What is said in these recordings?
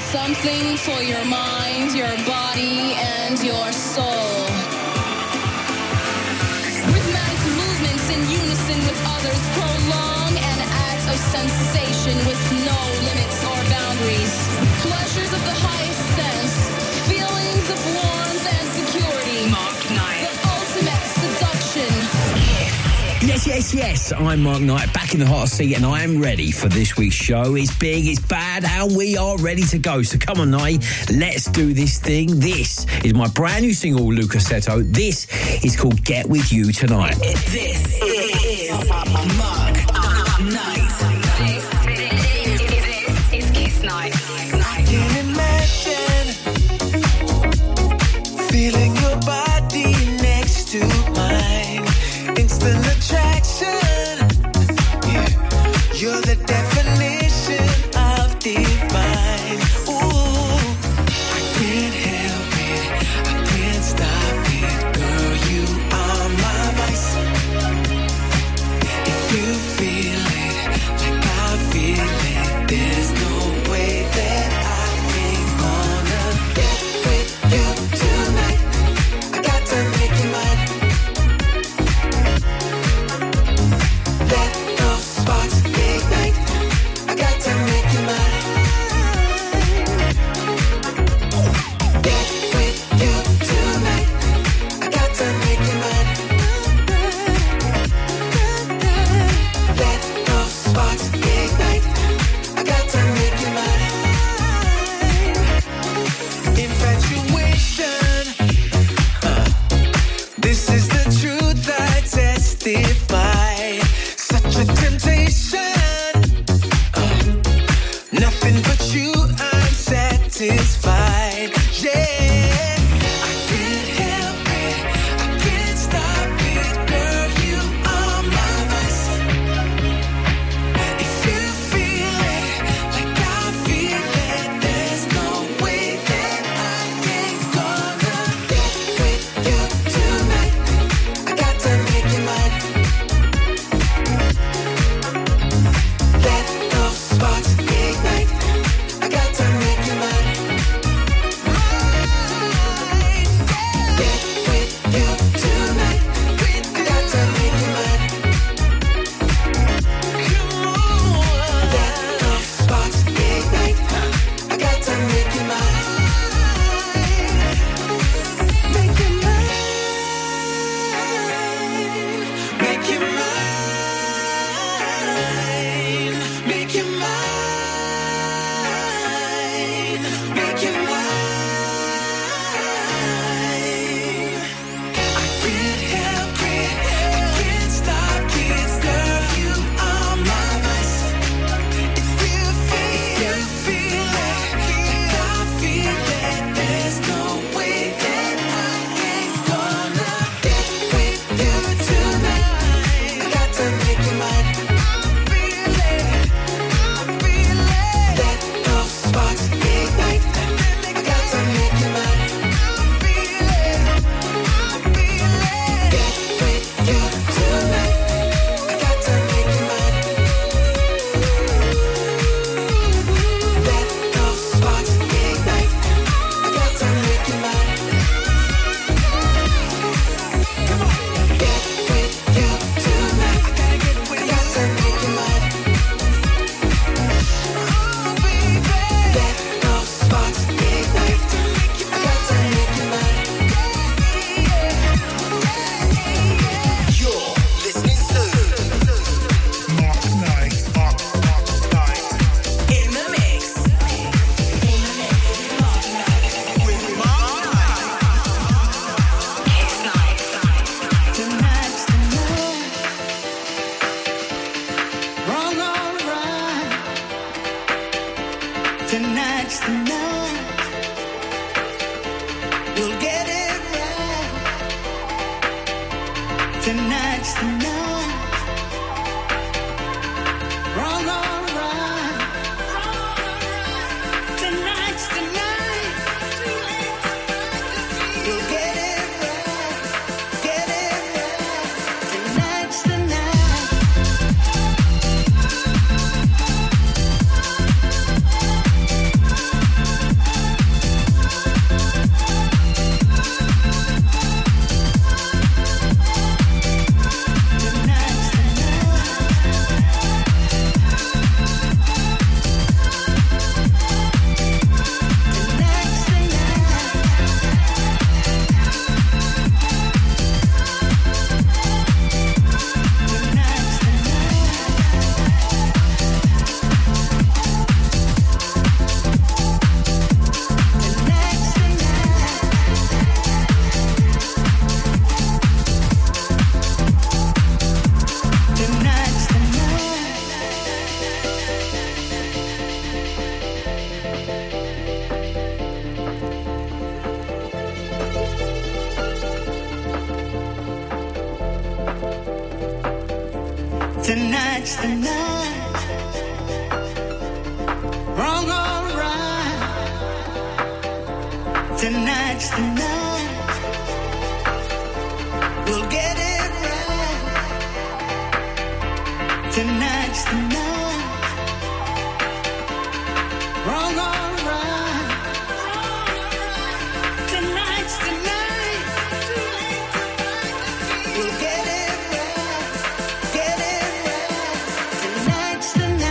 Something for your mind, your body, and your soul. Rhythmic movements in unison with others prolong an act of sensation with no limits or boundaries. Pleasures of the highest sense, feelings of warmth and security. Mark Knight. The ultimate seduction. Yes. I'm Mark Knight, back in the hot seat, and I am ready for this week's show. It's big, it's bad, and we are ready to go. So come on, Knight, let's do this thing. This is my brand new single, Luca Setto. This is called Get With You Tonight. This is Mark Knight. This is Kiss Night. I can imagine feeling your body next to mine. Instant attraction, yeah. You're the definition of divine. Ooh, I can't help it, I can't stop it. Girl, you are my vice. If you feel it like I feel it, there's no way that I ain't gonna get with you tonight. I got to make you mine. Let those sparks ignite. I got to make you mine. Get with you tonight. I got to make you mine. Let those sparks ignite. I got to make you mine. Infatuation. This is the truth I testify. Such a temptation. Nothing but you, I'm satisfied. Yeah, I can't help it, I can't stop it. Girl, you are my vice. If you feel it like I feel it, there's no way that I ain't gonna get with you tonight. I got to make you mine. Let those sparks ignite. I got to make you mine. Get with you tonight. I got to make you mine. Let those sparks ignite. I got to make you mine. Make you mine. Make you mine. Make you mine. Make you mine. I can't help it, I can't stop it. Girl, you are my vice. If you feel it like I feel it, there's no way that I ain't gonna get with you tonight. I got to make you mine. Let those sparks ignite. I got to make you mine. Get with you tonight. I got to make you mine. Let those sparks ignite. I got to make you mine. Come on. Get with you tonight. I gotta get with you. I got to make you mine. Let those sparks ignite. I got to make you mine. You're listening to Mark Knight. In the mix. with Mark Knight. Kiss Night. Tonight's the night. Wrong or right. Tonight's the night. We'll get it right. Tonight's the night. Wrong or right. Tonight's the night. We'll get it right. Get it right. Tonight's the night. Tonight's the night. Wrong or right. Tonight's the night. We'll get it right. Tonight's the night. Wrong or right. Tonight's the night. We'll get it right. Get it right. Tonight's the night.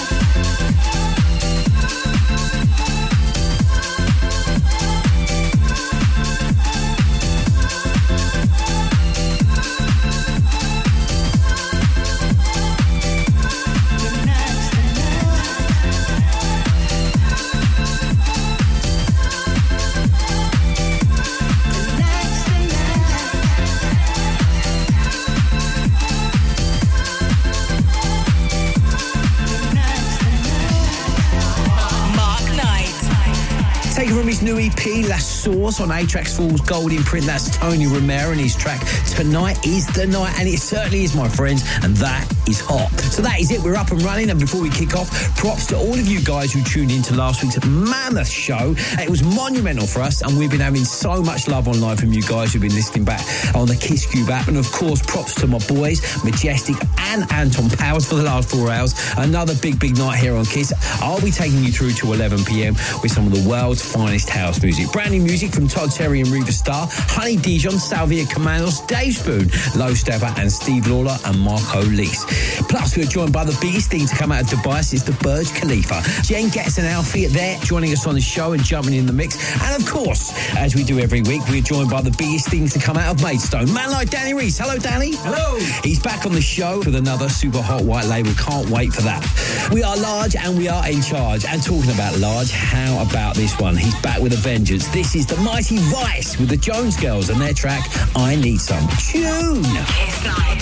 Taken from his new EP, La Source, on A-Trax Falls Gold imprint. That's Tony Romero and his track Tonight is the Night, and it certainly is, my friends, and that is hot. So that is it, we're up and running, and before we kick off, props to all of you guys who tuned in to last week's mammoth show. It was monumental for us, and we've been having so much love online from you guys who've been listening back on the Kiss Cube app, and of course, props to my boys, Majestic and Anton Powers, for the last 4 hours. Another big night here on Kiss. I'll be taking you through to 11 p.m. with some of the world's finest house music. Brand new music from Todd Terry and Reva Starr, Honey Dijon, Salvia Commandos, Dave Spoon, Low Stepper, and Steve Lawler and Marco Leese. Plus, we're joined by the biggest thing to come out of Dubai since the Burj Khalifa. Jen Getz and Alfie there joining us on the show and jumping in the mix. And of course, as we do every week, we're joined by the biggest things to come out of Maidstone. Man like Danny Reese. Hello, Danny. Hello. He's back on the show with another super hot white label. Can't wait for that. We are large and we are in charge. And talking about large, how about this one? He's back with a vengeance. This is the mighty Vice with the Jones Girls and their track, I Need Some Tune. Kiss Night.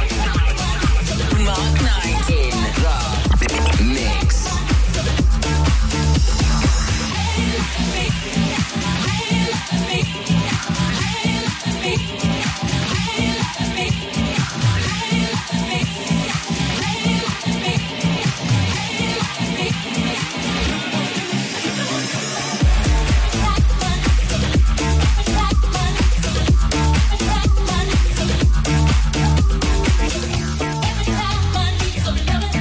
Mark Knight in the mix. Every time I need some love.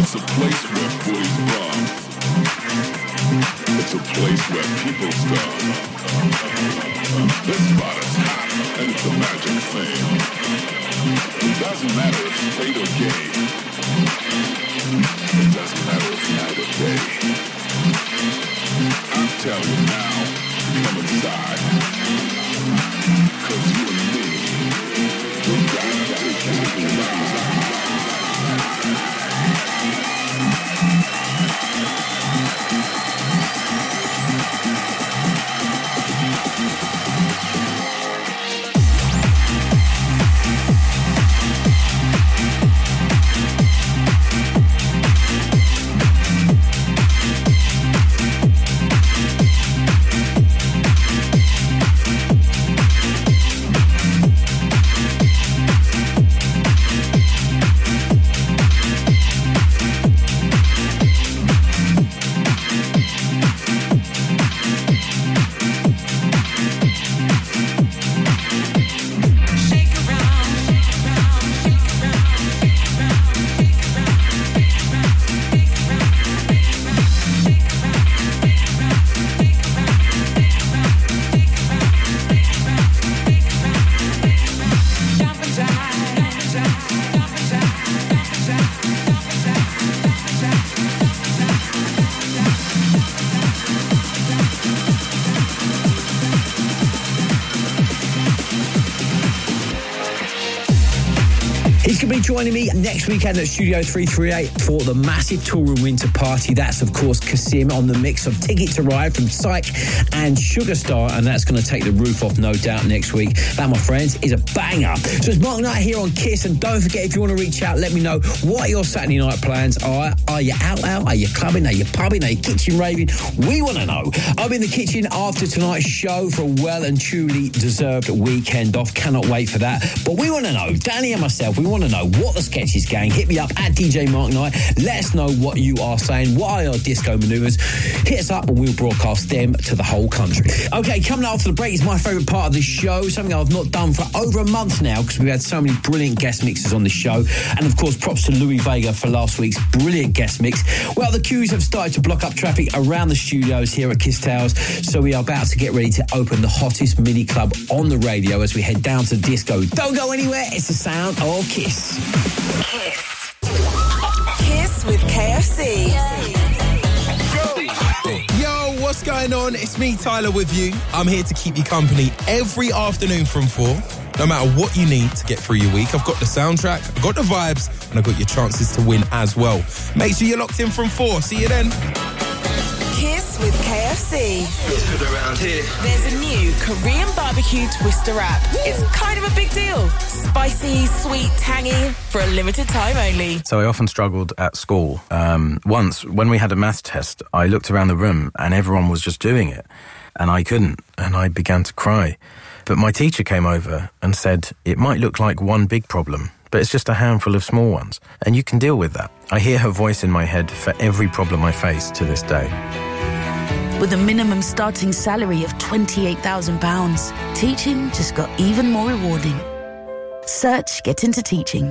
It's a place where boys run. It's a place where people stop. This spot is hot, and it's a magic thing. It doesn't matter if straight or gay. It doesn't matter if night or day. I'm telling you now, come inside. 'Cause you and me, we gotta take you inside. He's going to be joining me next weekend at Studio 338 for the massive Toolroom Winter Party. That's, of course, Kasim on the mix of Ticket to Ride from Psych and Sugarstar, and that's going to take the roof off, no doubt, next week. That, my friends, is a banger. So it's Mark Knight here on Kiss, and don't forget, if you want to reach out, let me know what your Saturday night plans are. Are you out? Are you clubbing? Are you pubbing? Are you kitchen raving? We want to know. I'm in the kitchen after tonight's show for a well and truly deserved weekend off. Cannot wait for that. But we want to know, Danny and myself, we want to know what the sketch is, gang. Hit me up at DJ Mark Knight. Let us know what you are saying. What are your disco manoeuvres? Hit us up and we'll broadcast them to the whole country. Okay, coming up after the break is my favourite part of the show, something I've not done for over a month now because we've had so many brilliant guest mixes on the show. And of course, props to Louis Vega for last week's brilliant guest mix. Well, the queues have started to block up traffic around the studios here at Kiss Towers, so we are about to get ready to open the hottest mini club on the radio as we head down to disco. Don't go anywhere, it's the sound of Kiss. Kiss. Kiss with KFC. Yo, what's going on? It's me, Tyler, with you. I'm here to keep you company every afternoon from 4. No matter what you need to get through your week, I've got the soundtrack, I've got the vibes, and I've got your chances to win as well. Make sure you're locked in from 4. See you then. Kiss with KFC. Feels good around here. There's a new Korean barbecue twister wrap. It's kind of a big deal. Spicy, sweet, tangy, for a limited time only. So I often struggled at school. Once, when we had a maths test, I looked around the room and everyone was just doing it. And I couldn't, and I began to cry. But my teacher came over and said, it might look like one big problem, but it's just a handful of small ones. And you can deal with that. I hear her voice in my head for every problem I face to this day. With a minimum starting salary of £28,000, teaching just got even more rewarding. Search Get Into Teaching.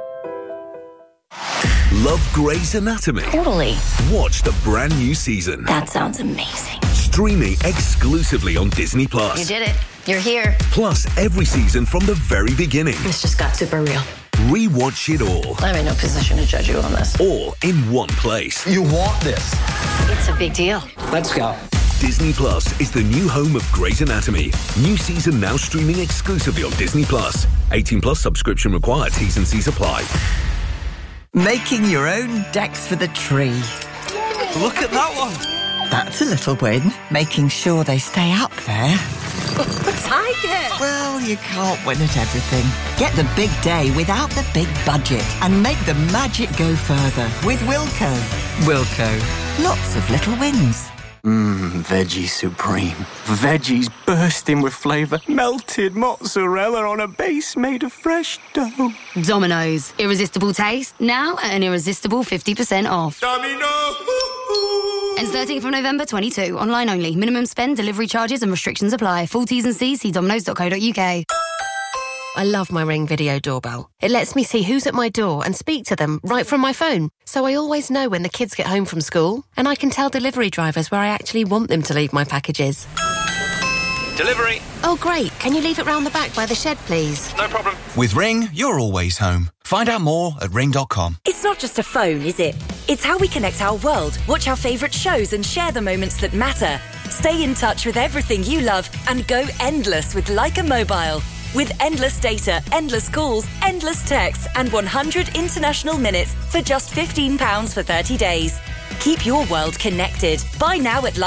Love Grey's Anatomy? Totally. Watch the brand new season. That sounds amazing. Streaming exclusively on Disney+. You did it. You're here. Plus, every season from the very beginning. This just got super real. Rewatch it all. I'm in no position to judge you on this. All in one place. You want this? It's a big deal. Let's go. Disney Plus is the new home of Grey's Anatomy. New season now streaming exclusively on Disney Plus. 18 plus subscription required. T's and C's apply. Making your own decks for the tree. Look at that one. That's a little win. Making sure they stay up there. Tiger! Well, you can't win at everything. Get the big day without the big budget and make the magic go further with Wilco. Wilco. Lots of little wins. Veggie Supreme. Veggies bursting with flavour. Melted mozzarella on a base made of fresh dough. Domino's. Irresistible taste. Now at an irresistible 50% off. Domino. Ends 13th of November 22. Online only. Minimum spend, delivery charges and restrictions apply. Full T's and C's. See dominoes.co.uk. I love my Ring Video Doorbell. It lets me see who's at my door and speak to them right from my phone. So I always know when the kids get home from school, and I can tell delivery drivers where I actually want them to leave my packages. Delivery. Oh, great. Can you leave it round the back by the shed, please? No problem. With Ring, you're always home. Find out more at ring.com. It's not just a phone, is it? It's how we connect our world, watch our favourite shows and share the moments that matter. Stay in touch with everything you love and go endless with Leica Mobile. With endless data, endless calls, endless texts and 100 international minutes for just £15 for 30 days. Keep your world connected. Buy now at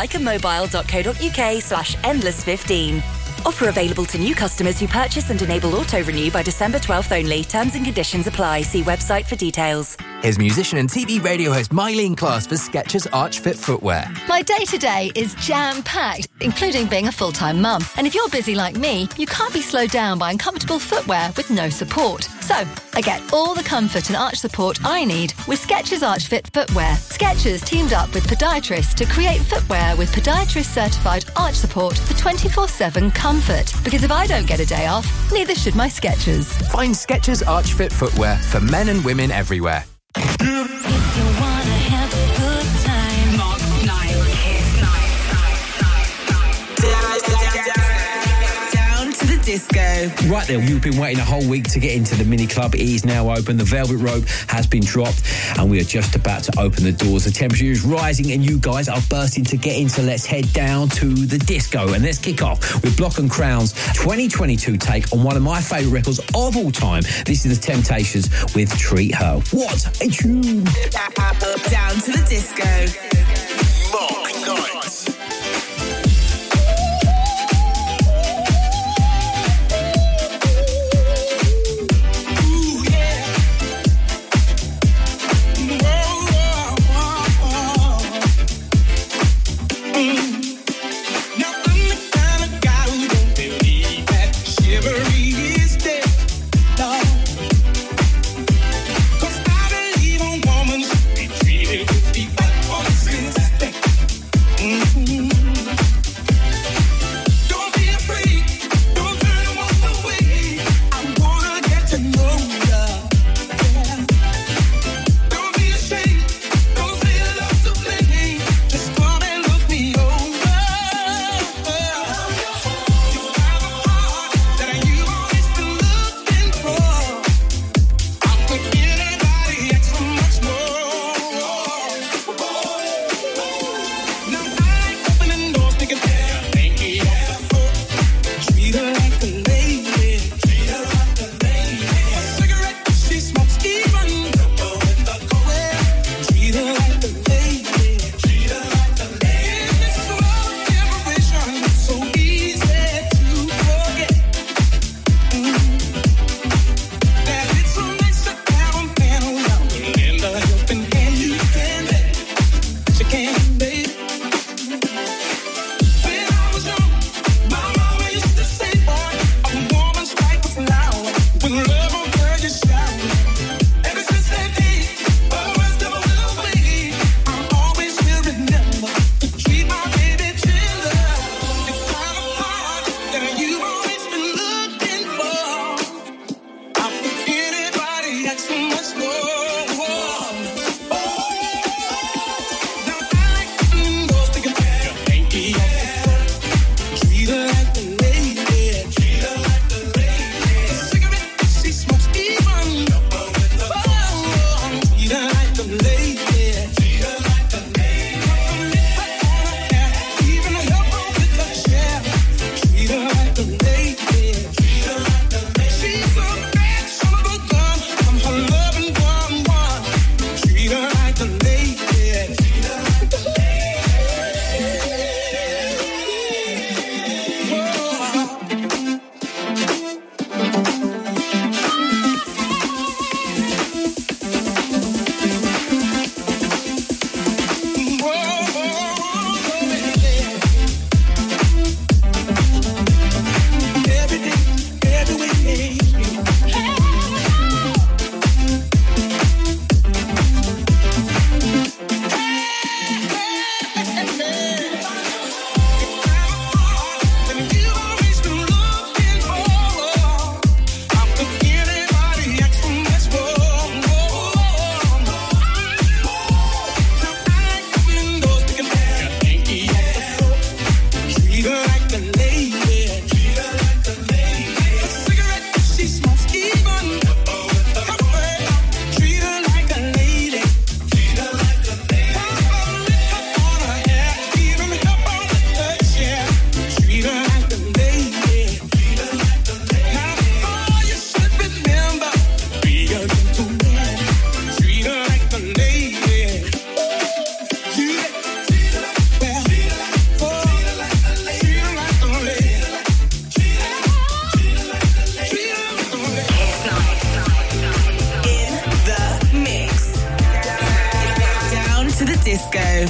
leicamobile.co.uk/endless15. Offer available to new customers who purchase and enable auto-renew by December 12th only. Terms and conditions apply. See website for details. Here's musician and TV radio host Mylene Class for Skechers Arch Fit footwear. My day-to-day is jam-packed, including being a full-time mum. And if you're busy like me, you can't be slowed down by uncomfortable footwear with no support. So, I get all the comfort and arch support I need with Skechers Arch Fit footwear. Skechers teamed up with podiatrists to create footwear with podiatrist-certified arch support for 24/7 comfort. Because if I don't get a day off, neither should my Skechers. Find Skechers Arch Fit footwear for men and women everywhere. Disco. Right there, you've been waiting a whole week to get into the mini club. It is now open. The velvet rope has been dropped and we are just about to open the doors. The temperature is rising and you guys are bursting to get in, so let's head down to the disco and let's kick off with Block and Crown's 2022 take on one of my favourite records of all time. This is The Temptations with Treat Her. What a tune! Down to the disco. Mark Knight. Mm-hmm. to the disco.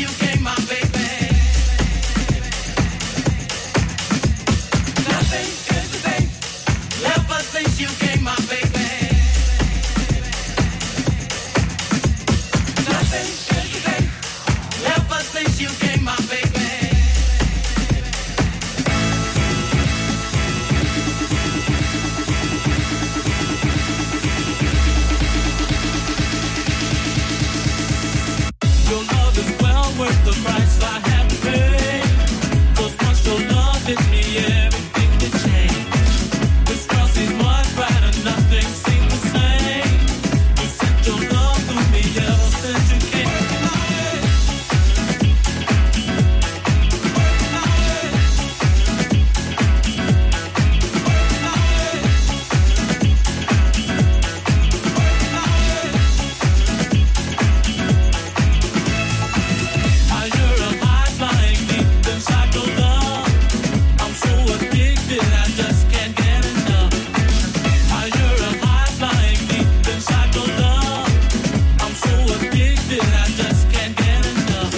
you came, my baby. Nothing is the same. Ever since you came, my baby. Nothing is the same. Ever since you came, my baby. Your love is well worth the price I have to pay. 'Cause once your love hit me, everything can change. This world seems much brighter, nothing seems the same. You sent your love to me ever since you came. You're a high flying deep inside your love. I'm so addicted, I just can't get enough. You're a high flying deep inside your love. I'm so addicted, I just can't get enough.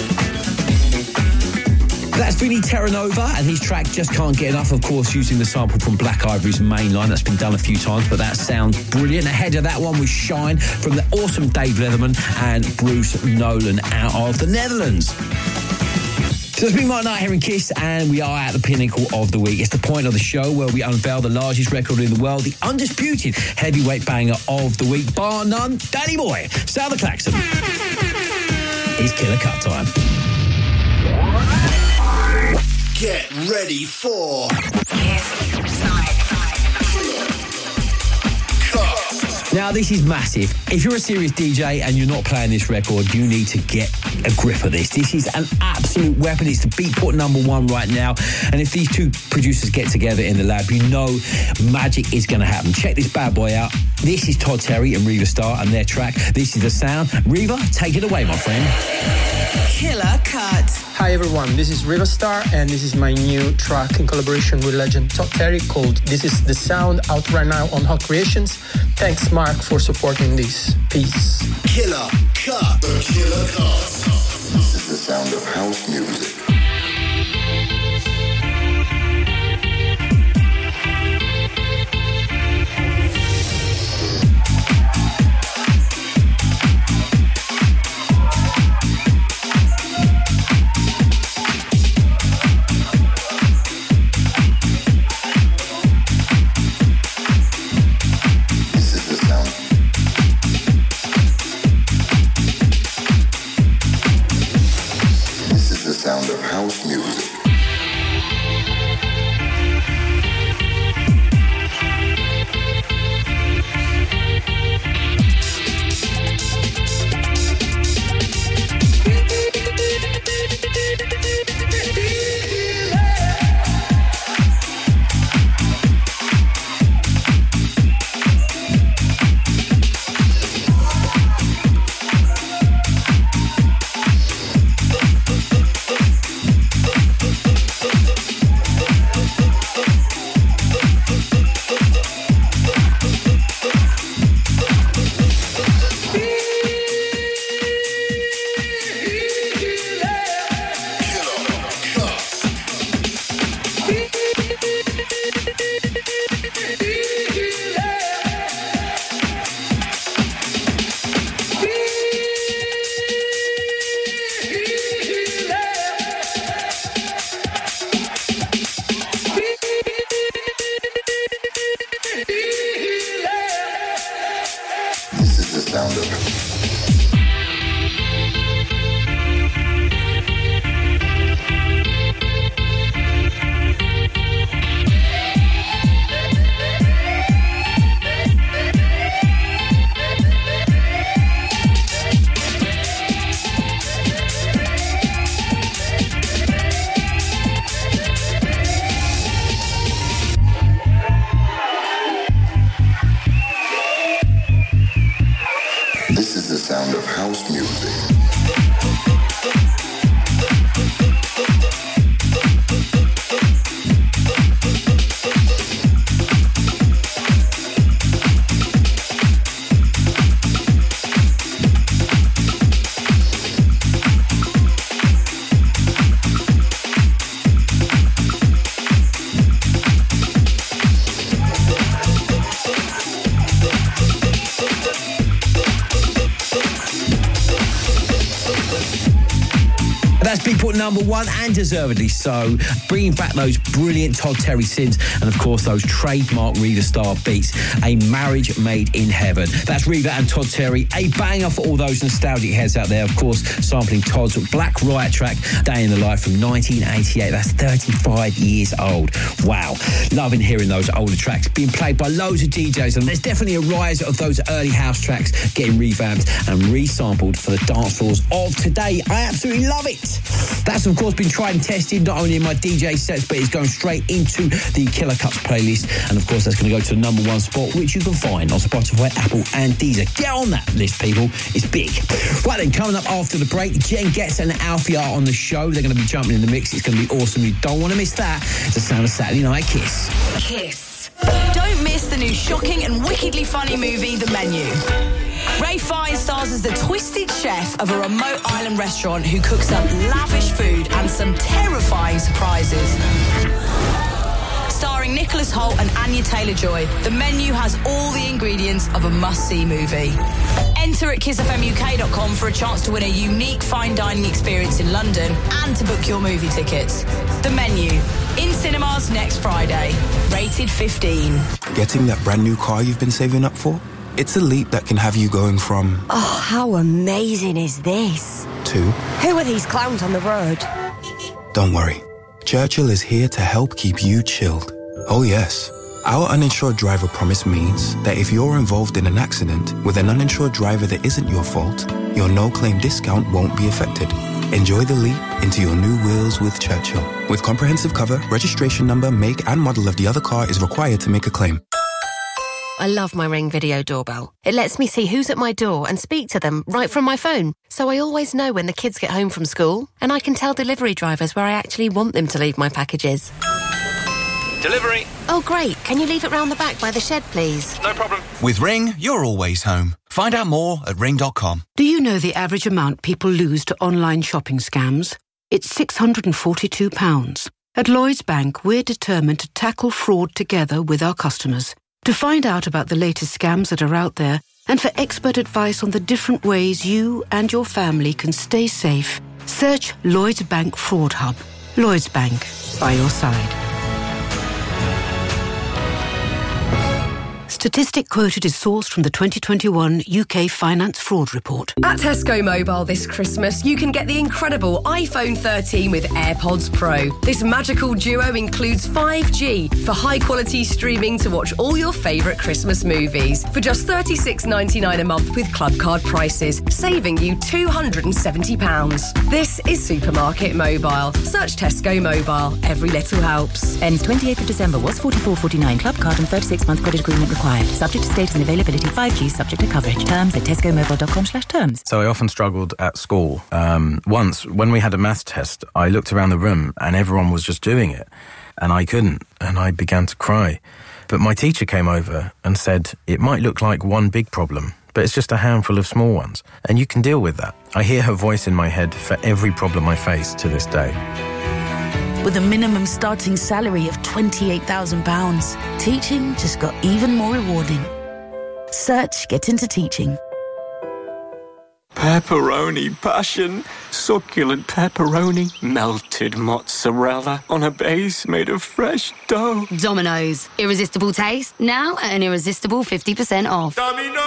That's Vinny Terranova and his track Just Can't Get Enough, of course, using the sample from Black Ivory's main line. That's been done a few times, but that sounds brilliant. Ahead of that one was Shine from the awesome Dave Leatherman and Bruce Nolan out of the Netherlands. So it's been my night here in Kiss, and we are at the pinnacle of the week. It's the point of the show where we unveil the largest record in the world, the undisputed heavyweight banger of the week, bar none. Danny Boy, sound the klaxon. It's Killer Cut time. Get ready for Now, this is massive. If you're a serious DJ and you're not playing this record, you need to get a grip of this. This is an absolute weapon. It's the Beatport #1 right now. And if these two producers get together in the lab, you know magic is going to happen. Check this bad boy out. This is Todd Terry and Reva Starr and their track. This is The Sound. Reva, take it away, my friend. Killer Cut. Hi everyone, this is Reva Starr and this is my new track in collaboration with legend Todd Terry called This Is The Sound, out right now on Hot Creations. Thanks Mark for supporting this. Peace. Killer Cut. The Killer Cut. This is the sound of house music. That's been put number one, and deservedly so, bringing back those brilliant Todd Terry synths and, of course, those trademark Rita Star beats. A marriage made in heaven. That's Rita and Todd Terry, a banger for all those nostalgic heads out there, of course, sampling Todd's Black Riot track, Day in the Life, from 1988. That's 35 years old. Wow. Loving hearing those older tracks being played by loads of DJs, and there's definitely a rise of those early house tracks getting revamped and resampled for the dance floors of today. I absolutely love it. That's, of course, been tried and tested, not only in my DJ sets, but it's going straight into the Killer Cuts playlist. And, of course, that's going to go to the number one spot, which you can find on Spotify, Apple and Deezer. Get on that list, people. It's big. Right then, coming up after the break, Jen Getz and Alfie are on the show. They're going to be jumping in the mix. It's going to be awesome. You don't want to miss that. It's the sound of Saturday Night Kiss. Kiss. Don't miss the new shocking and wickedly funny movie, The Menu. Ray Fiennes stars as the twisted chef of a remote island restaurant who cooks up lavish food and some terrifying surprises. Starring Nicholas Hoult and Anya Taylor-Joy, The Menu has all the ingredients of a must-see movie. Enter at kissfmuk.com for a chance to win a unique fine dining experience in London and to book your movie tickets. The Menu, in cinemas next Friday. Rated 15. Getting that brand new car you've been saving up for? It's a leap that can have you going from... Oh, how amazing is this? To... Who are these clowns on the road? Don't worry. Churchill is here to help keep you chilled. Oh yes. Our uninsured driver promise means that if you're involved in an accident with an uninsured driver that isn't your fault, your no-claim discount won't be affected. Enjoy the leap into your new wheels with Churchill. With comprehensive cover, registration number, make and model of the other car is required to make a claim. I love my Ring video doorbell. It lets me see who's at my door and speak to them right from my phone. So I always know when the kids get home from school, and I can tell delivery drivers where I actually want them to leave my packages. Delivery. Oh, great. Can you leave it round the back by the shed, please? No problem. With Ring, you're always home. Find out more at ring.com. Do you know the average amount people lose to online shopping scams? It's £642. At Lloyds Bank, we're determined to tackle fraud together with our customers. To find out about the latest scams that are out there and for expert advice on the different ways you and your family can stay safe, search Lloyds Bank Fraud Hub. Lloyds Bank, by your side. Statistic quoted is sourced from the 2021 UK Finance Fraud Report. At Tesco Mobile this Christmas, you can get the incredible iPhone 13 with AirPods Pro. This magical duo includes 5G for high-quality streaming to watch all your favourite Christmas movies for just $36.99 a month with club card prices, saving you £270. This is Supermarket Mobile. Search Tesco Mobile. Every little helps. Ends 28th of December. Was $44.49. Club card and 36-month credit agreement required. Subject to status and availability. 5G subject to coverage. Terms at tescomobile.com/terms. So I often struggled at school. Once, when we had a maths test, I looked around the room and everyone was just doing it. And I couldn't. And I began to cry. But my teacher came over and said, it might look like one big problem, but it's just a handful of small ones. And you can deal with that. I hear her voice in my head for every problem I face to this day. With a minimum starting salary of £28,000, teaching just got even more rewarding. Search Get Into Teaching. Pepperoni passion, succulent pepperoni, melted mozzarella on a base made of fresh dough. Domino's, irresistible taste, now at an irresistible 50% off.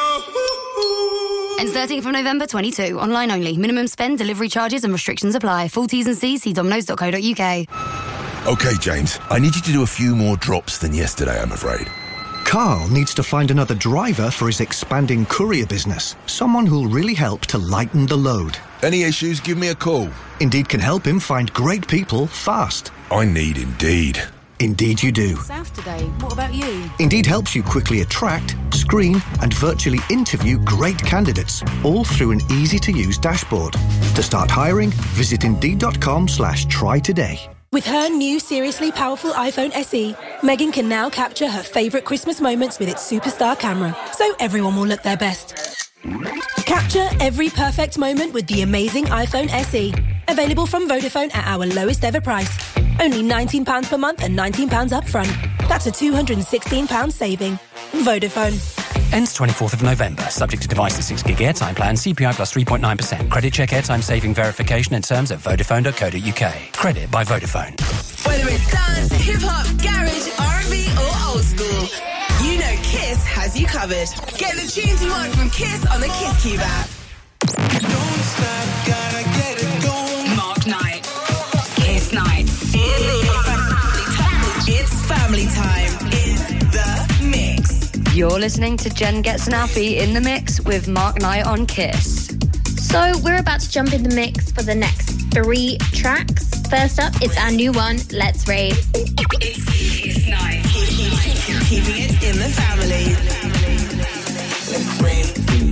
Ends 13th of November 22. Online only. Minimum spend, delivery charges and restrictions apply. Full T's and C's, see dominos.co.uk. Okay, James, I need you to do a few more drops than yesterday, I'm afraid. Carl needs to find another driver for his expanding courier business. Someone who'll really help to lighten the load. Any issues, give me a call. Indeed can help him find great people fast. I need Indeed. Indeed you do. South today. What about you? Indeed helps you quickly attract, screen and virtually interview great candidates, all through an easy-to-use dashboard. To start hiring, visit Indeed.com/try today. With her new seriously powerful iPhone SE, Megan can now capture her favourite Christmas moments with its superstar camera, so everyone will look their best. Capture every perfect moment with the amazing iPhone SE. Available from Vodafone at our lowest ever price. Only £19 per month and £19 up front. That's a £216 saving. Vodafone. Ends 24th of November. Subject to device and 6 gig airtime plan. CPI plus 3.9%. Credit check airtime saving verification and terms at vodafone.co.uk. Credit by Vodafone. Whether it's dance, hip-hop, garage, R&B or old school, you know Kiss has you covered. Get the tunes you want from Kiss on the Kiss Cube app. Don't stop, gotta get it going. Mark Knight. Kiss Night. It's family time in the mix. You're listening to Jen Gets an Alfie in the mix with Mark Knight on Kiss. So we're about to jump in the mix for the next 3 tracks. First up, it's our new one, Let's Rave. It's Kiss Night. Keeping it in the family. Let's rave.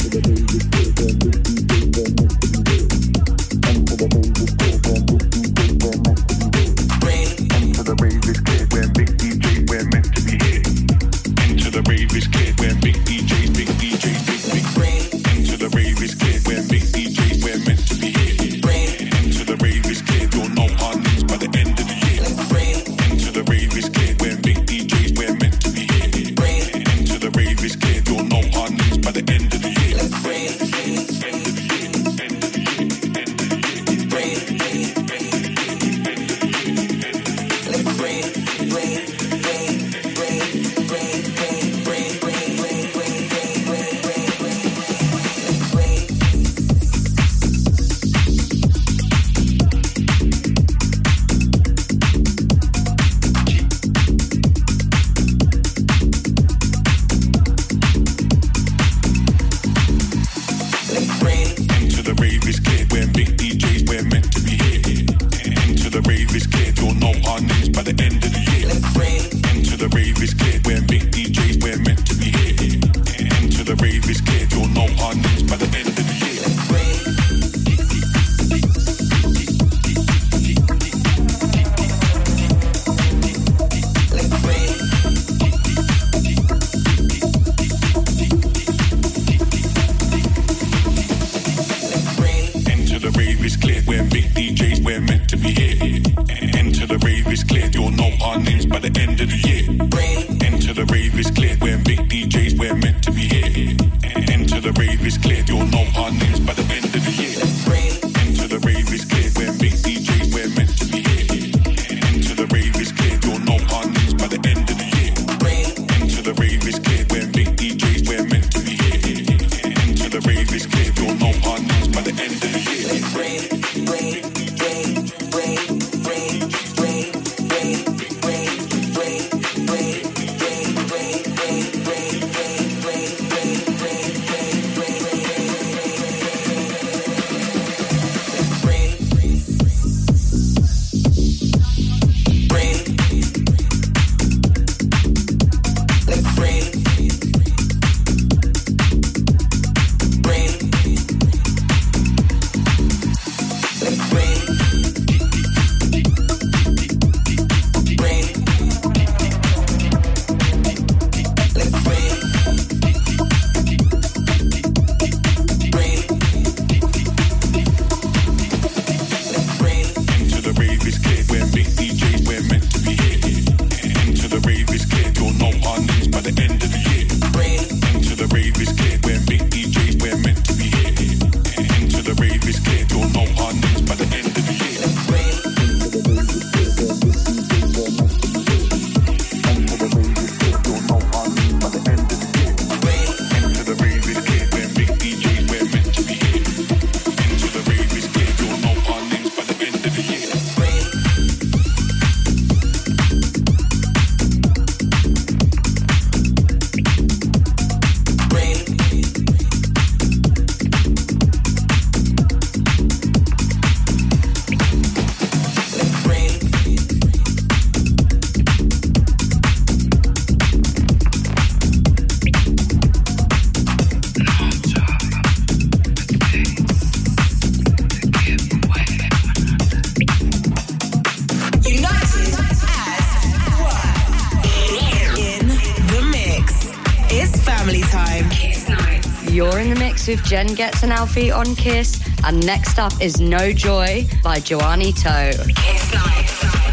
You're in the mix with Jen Gets an Alfie on Kiss. And next up is No Joy by Joanie Toe. Kiss Night.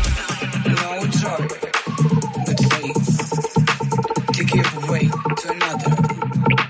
No joy, but waits to give way to another.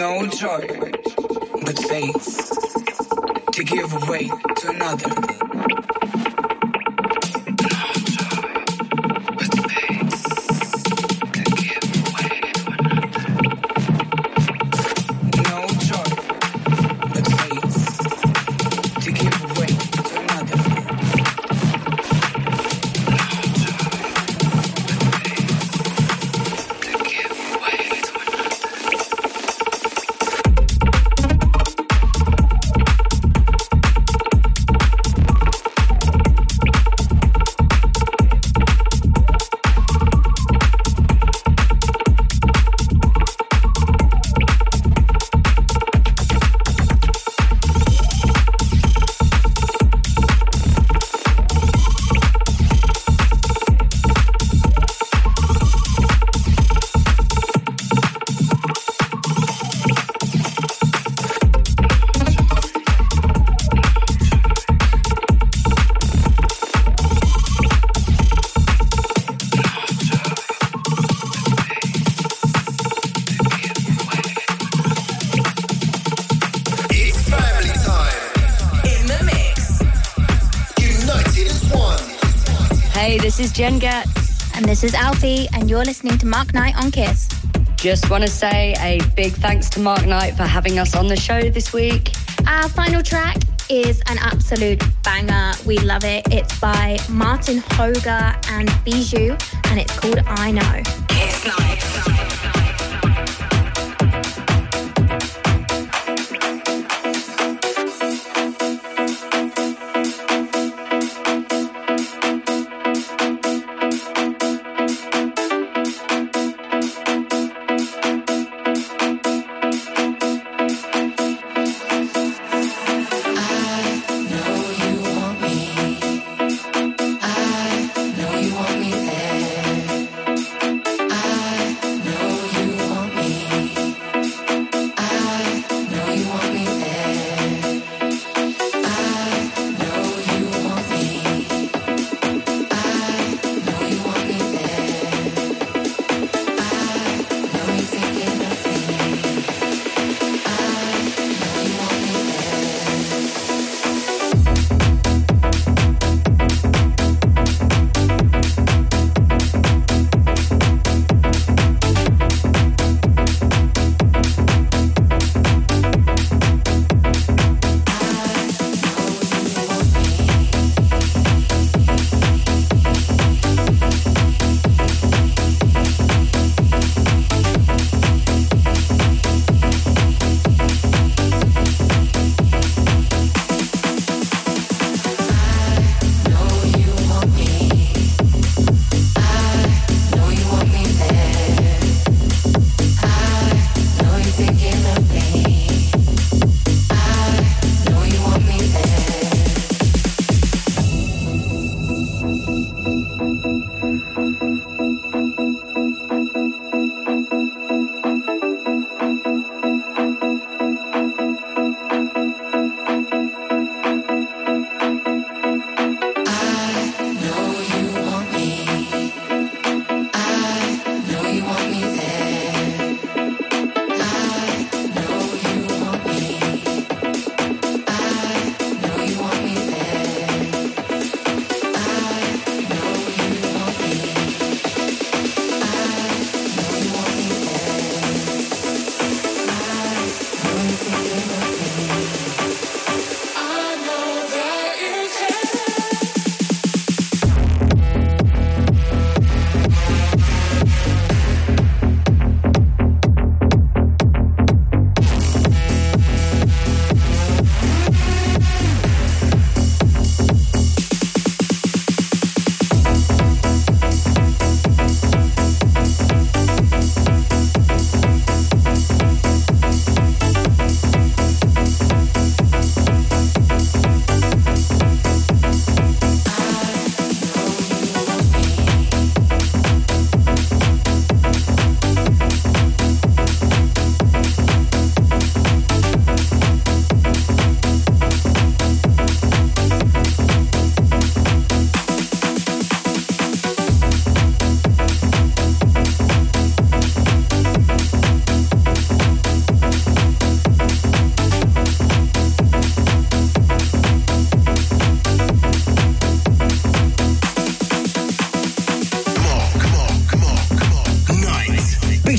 No choice but faith to give away to another. This is Jen Getz. And this is Alfie, and you're listening to Mark Knight on Kiss. Just want to say a big thanks to Mark Knight for having us on the show this week. Our final track is an absolute banger. We love it. It's by Martin Hoger and Bijou, and it's called I Know. Kiss Night.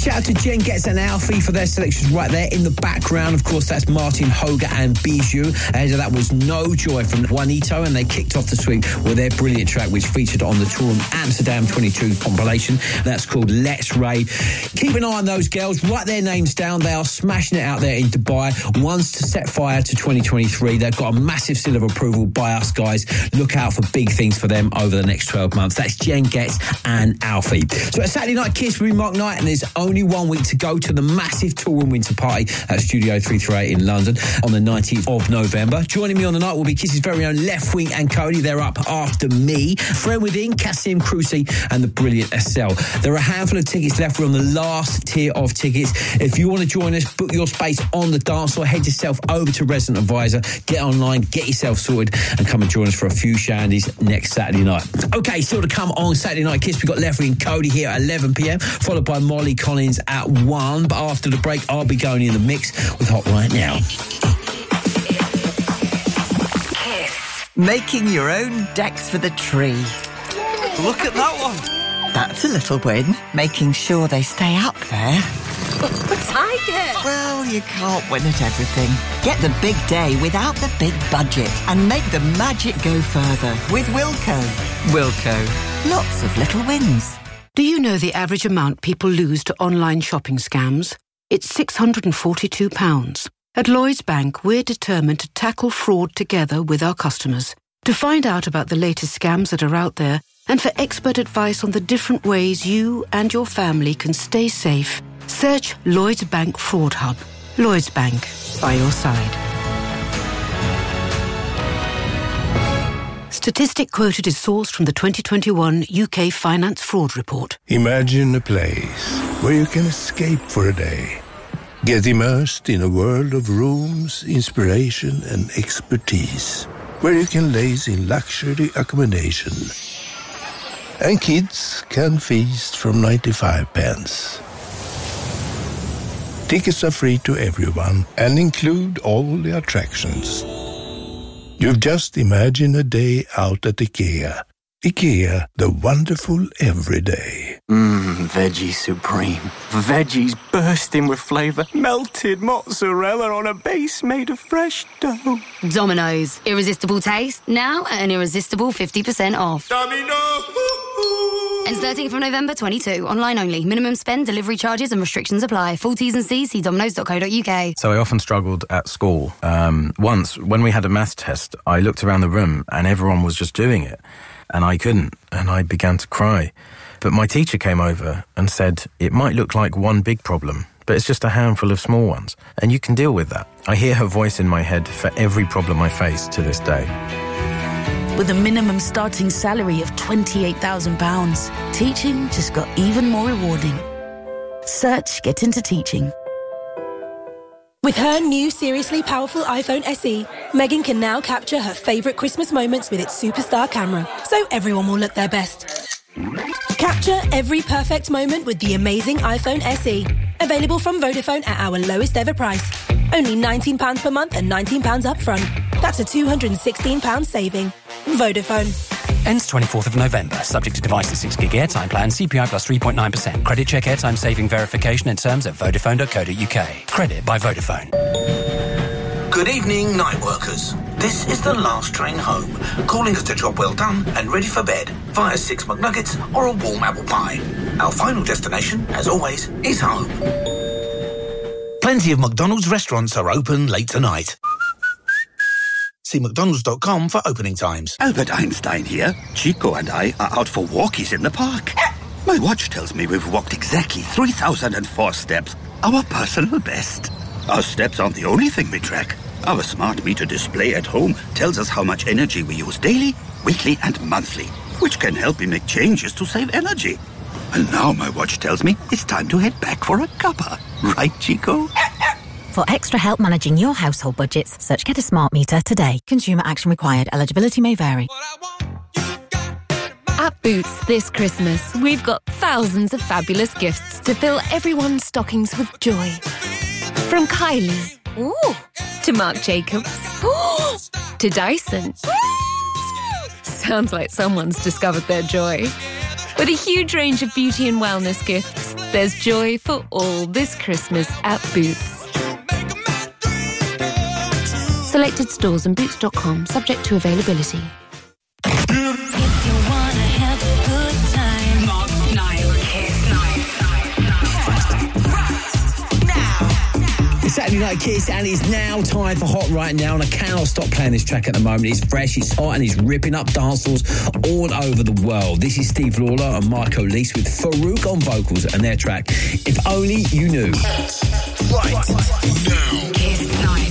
shout out to Jen Getz and Alfie for their selections right there in the background. Of course, that's Martin Hoga and Bijou. Ahead of that was No Joy from Juanito, and they kicked off the suite with their brilliant track, which featured on the Tour Amsterdam 22 compilation. That's called Let's Rave. Keep an eye on those girls. Write their names down. They are smashing it out there in Dubai. One's to set fire to 2023. They've got a massive seal of approval by us guys. Look out for big things for them over the next 12 months. That's Jen Getz and Alfie. So a Saturday Night Kiss with Mark Knight, and there's only 1 week to go to the massive Tour and Winter Party at Studio 338 in London on the 19th of November. Joining me on the night will be Kiss's very own Left Wing and Cody. They're up after me. Friend Within, Cassim Cruci and the brilliant Estelle. There are a handful of tickets left. We're on the last tier of tickets. If you want to join us, book your space on the dance floor. Head yourself over to Resident Advisor. Get online, get yourself sorted, and come and join us for a few shandies next Saturday night. Okay, still to come on Saturday Night Kiss, we've got Left Wing and Cody here at 11 p.m, followed by Molly Collins at 1. But after the break, I'll be going in the mix with Hot Right Now. Kiss. Making your own decks for the tree. Look at that one. That's a little win. Making sure they stay up there. Tiger! Well, you can't win at everything. Get the big day without the big budget and make the magic go further with Wilko. Wilko. Lots of little wins. Do you know the average amount people lose to online shopping scams? It's £642. At Lloyds Bank, we're determined to tackle fraud together with our customers. To find out about the latest scams that are out there and for expert advice on the different ways you and your family can stay safe, search Lloyds Bank Fraud Hub. Lloyds Bank, by your side. Statistic quoted is sourced from the 2021 UK Finance Fraud Report. Imagine a place where you can escape for a day. Get immersed in a world of rooms, inspiration and expertise. Where you can laze in luxury accommodation. And kids can feast from 95 pence. Tickets are free to everyone and include all the attractions. You've just imagined a day out at IKEA. IKEA, the wonderful everyday. Veggie Supreme. Veggies bursting with flavour. Melted mozzarella on a base made of fresh dough. Domino's. Irresistible taste. Now at an irresistible 50% off. Ends 13th of November 22. Online only. Minimum spend, delivery charges and restrictions apply. Full T's and C's, see dominoes.co.uk. So I often struggled at school. Once, when we had a maths test, I looked around the room and everyone was just doing it. And I couldn't, and I began to cry. But my teacher came over and said, it might look like one big problem, but it's just a handful of small ones, and you can deal with that. I hear her voice in my head for every problem I face to this day. With a minimum starting salary of £28,000, teaching just got even more rewarding. Search Get Into Teaching. With her new seriously powerful iPhone SE, Megan can now capture her favourite Christmas moments with its superstar camera, so everyone will look their best. Capture every perfect moment with the amazing iPhone SE. Available from Vodafone at our lowest ever price. Only £19 per month and £19 up front. That's a £216 saving. Vodafone. Ends 24th of November. Subject to device and 6 gig airtime plan. CPI plus 3.9%. Credit check airtime saving verification and terms at vodafone.co.uk. Credit by Vodafone. Good evening, night workers. This is the last train home, calling us a job well done and ready for bed via 6 McNuggets or a warm apple pie. Our final destination, as always, is home. Plenty of McDonald's restaurants are open late tonight. See mcdonalds.com for opening times. Albert Einstein here. Chico and I are out for walkies in the park. My watch tells me we've walked exactly 3,004 steps, our personal best. Our steps aren't the only thing we track. Our smart meter display at home tells us how much energy we use daily, weekly and monthly, which can help me make changes to save energy. And now my watch tells me it's time to head back for a cuppa. Right, Chico? For extra help managing your household budgets, search Get a Smart Meter today. Consumer action required. Eligibility may vary. At Boots this Christmas, we've got thousands of fabulous gifts to fill everyone's stockings with joy. From Kylie, ooh, to Marc Jacobs, ooh, to Dyson. Sounds like someone's discovered their joy. With a huge range of beauty and wellness gifts, there's joy for all this Christmas at Boots. Selected stores and Boots.com, subject to availability. It's Saturday Night Kiss, and it's now time for Hot Right Now, and I cannot stop playing this track at the moment. It's fresh, it's hot, and it's ripping up dance halls all over the world. This is Steve Lawler and Marco Lise with Farouk on vocals and their track, If Only You Knew. Right now. Kiss Night.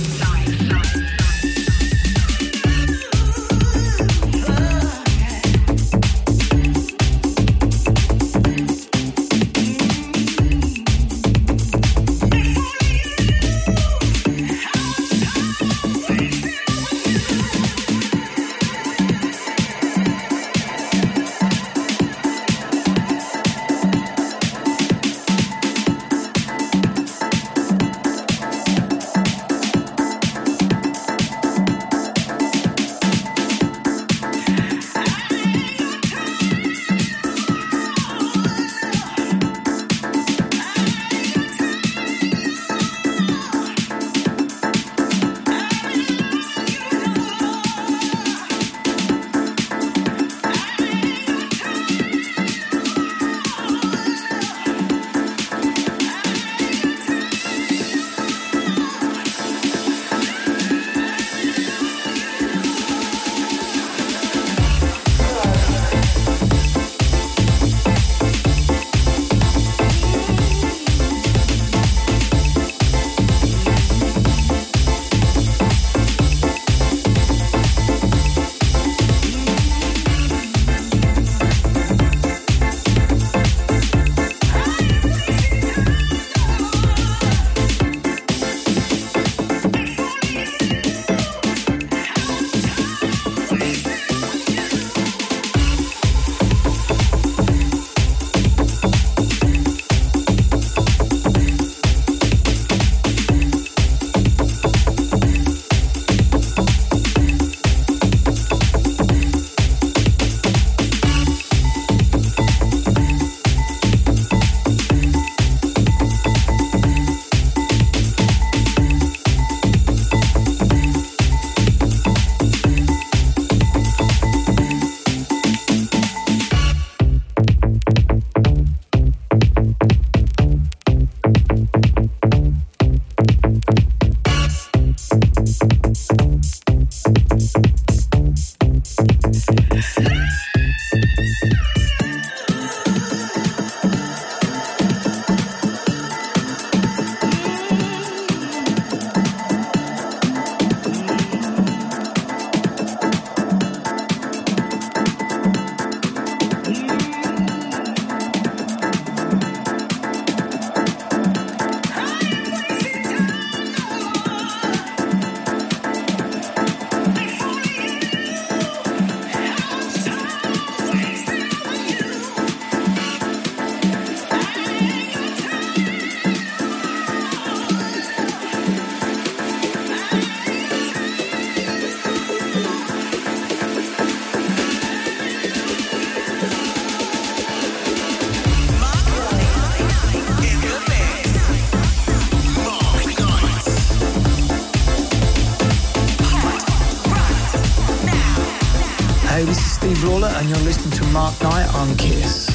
Steve Lawler, and you're listening to Mark Knight on Kiss.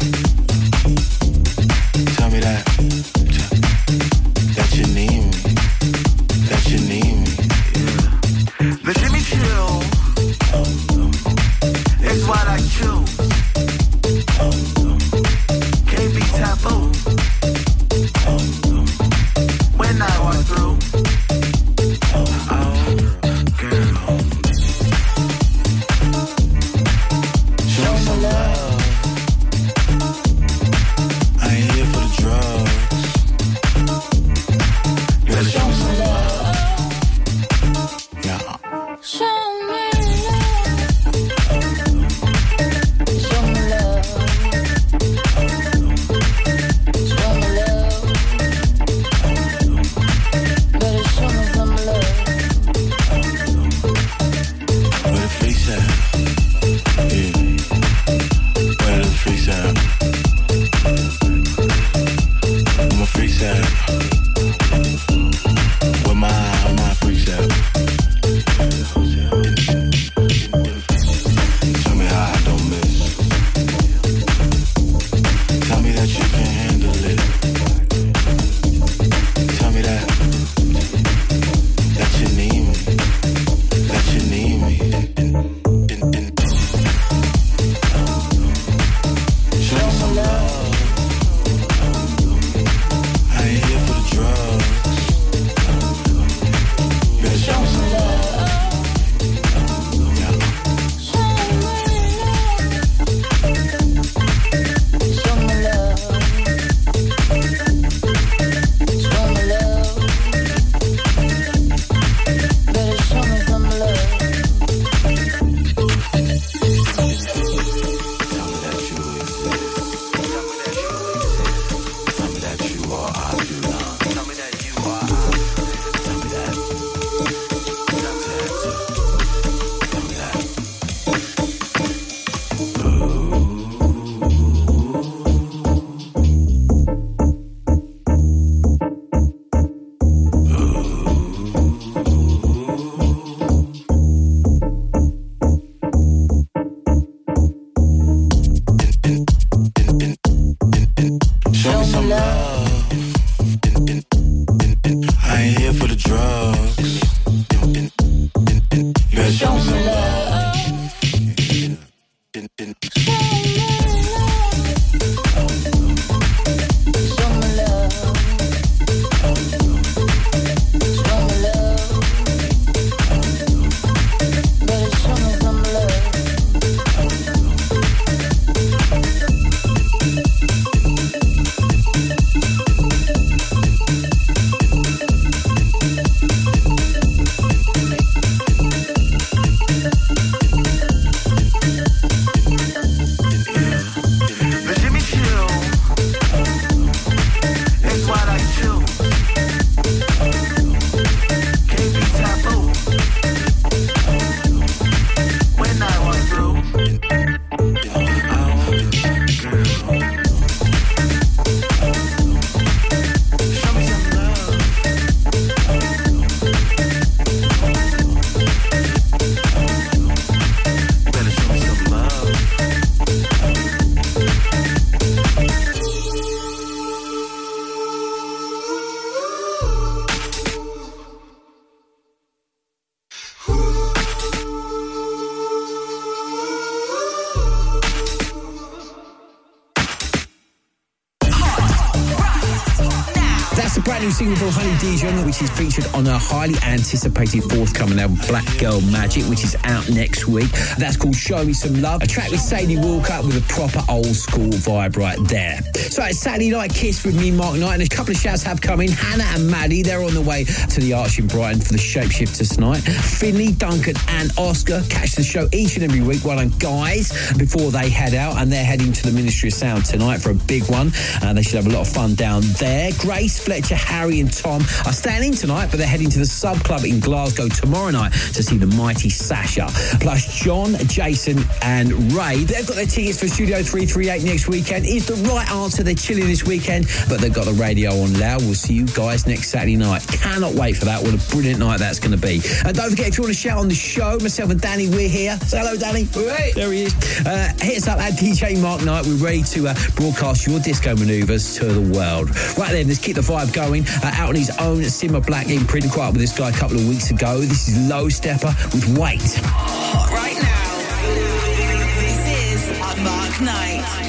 That you need me. brand new single from Honey Dijon, which is featured on her highly anticipated forthcoming album Black Girl Magic, which is out next week. That's called Show Me Some Love, a track with Sadie Walker with a proper old school vibe right there. So it's Saturday Night Kiss with me, Mark Knight, and a couple of shouts have come in. Hannah and Maddie, they're on the way to the Arch in Brighton for the Shapeshifters tonight. Finley, Duncan and Oscar catch the show each and every week. Well done, guys, before they head out, and they're heading to the Ministry of Sound tonight for a big one. They should have a lot of fun down there. Grace, Fletcher, Harry and Tom are staying in tonight, but they're heading to the Sub Club in Glasgow tomorrow night to see the mighty Sasha. Plus John, Jason and Ray, they've got their tickets for Studio 338 next weekend. Is the right answer. They're chilling this weekend, but they've got the radio on loud. We'll see you guys next Saturday night. Cannot wait for that. What a brilliant night that's going to be. And don't forget, if you want to shout on the show, myself and Danny, we're here. Say hello, Danny. Hey. There he is. Hit us up at DJ Mark Knight. We're ready to broadcast your disco manoeuvres to the world. Right then, let's keep the vibe going. Out on his own Simmer Black imprint. Caught up with this guy a couple of weeks ago. This is Low Stepper with Wait. Right now, this is Mark Knight.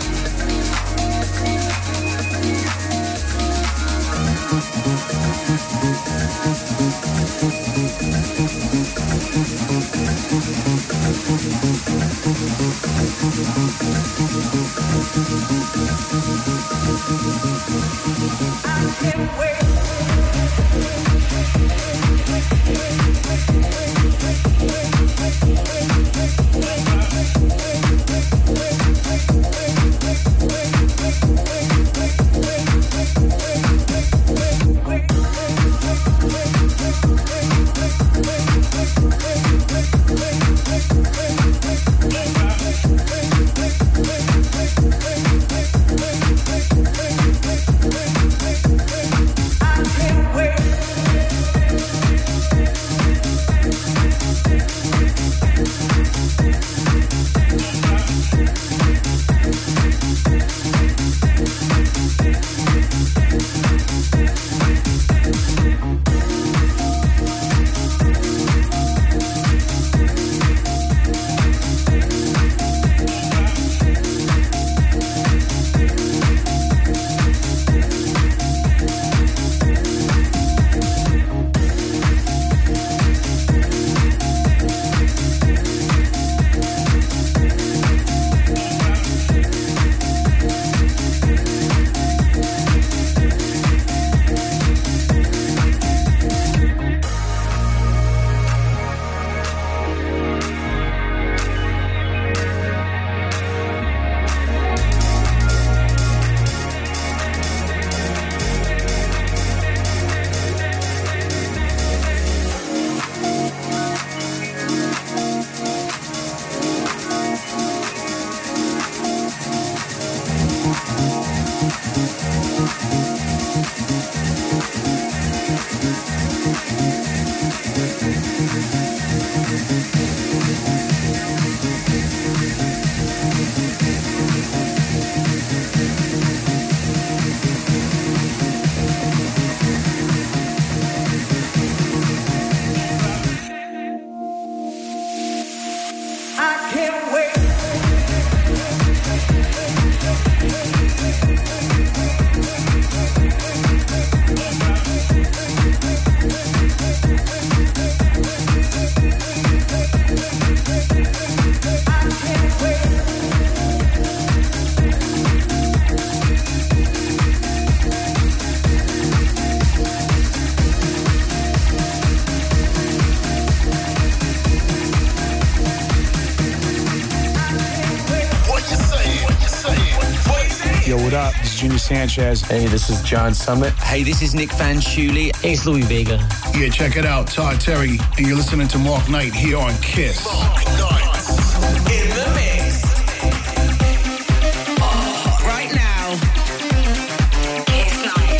I can't wait. Junior Sanchez. Hey, this is John Summit. Hey, this is Nick Fanciulli. Hey, it's Louis Vega. Yeah, check it out. Todd Terry, and you're listening to Mark Knight here on Kiss. Mark Knight in the mix. Right now. Kiss Night.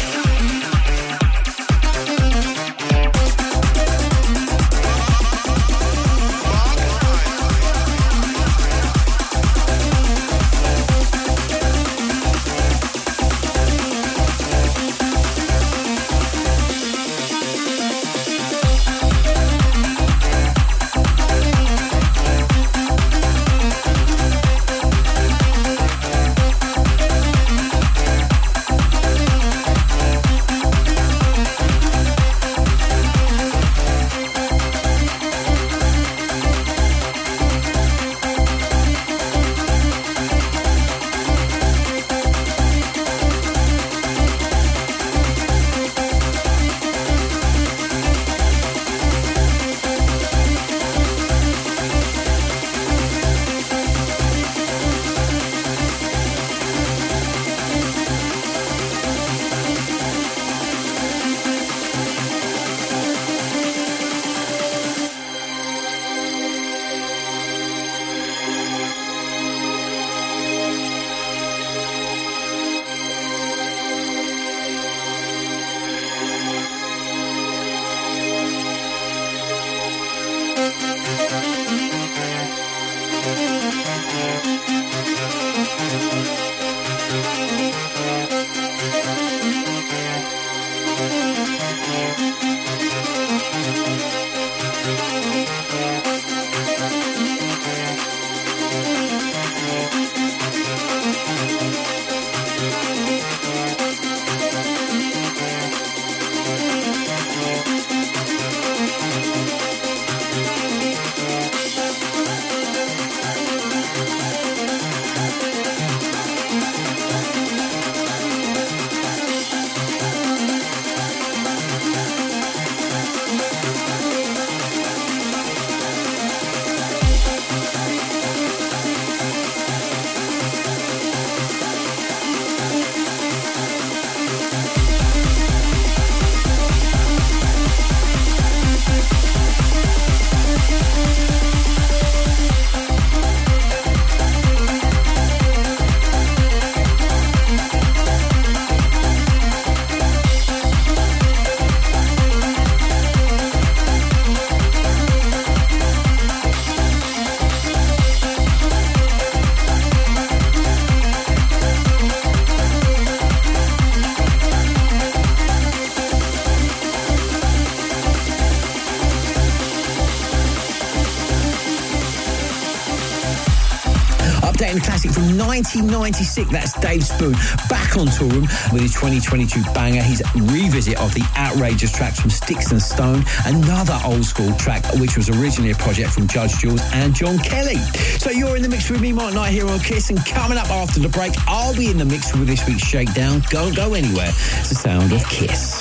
getting a classic from 1996. That's Dave Spoon back on Toolroom with his 2022 banger, his revisit of the outrageous tracks from Sticks and Stone, another old school track which was originally a project from Judge Jules and John Kelly. So you're in the mix with me, Mark Knight, here on Kiss, and coming up after the break, I'll be in the mix with this week's Shakedown. Don't go anywhere. It's the sound of Kiss.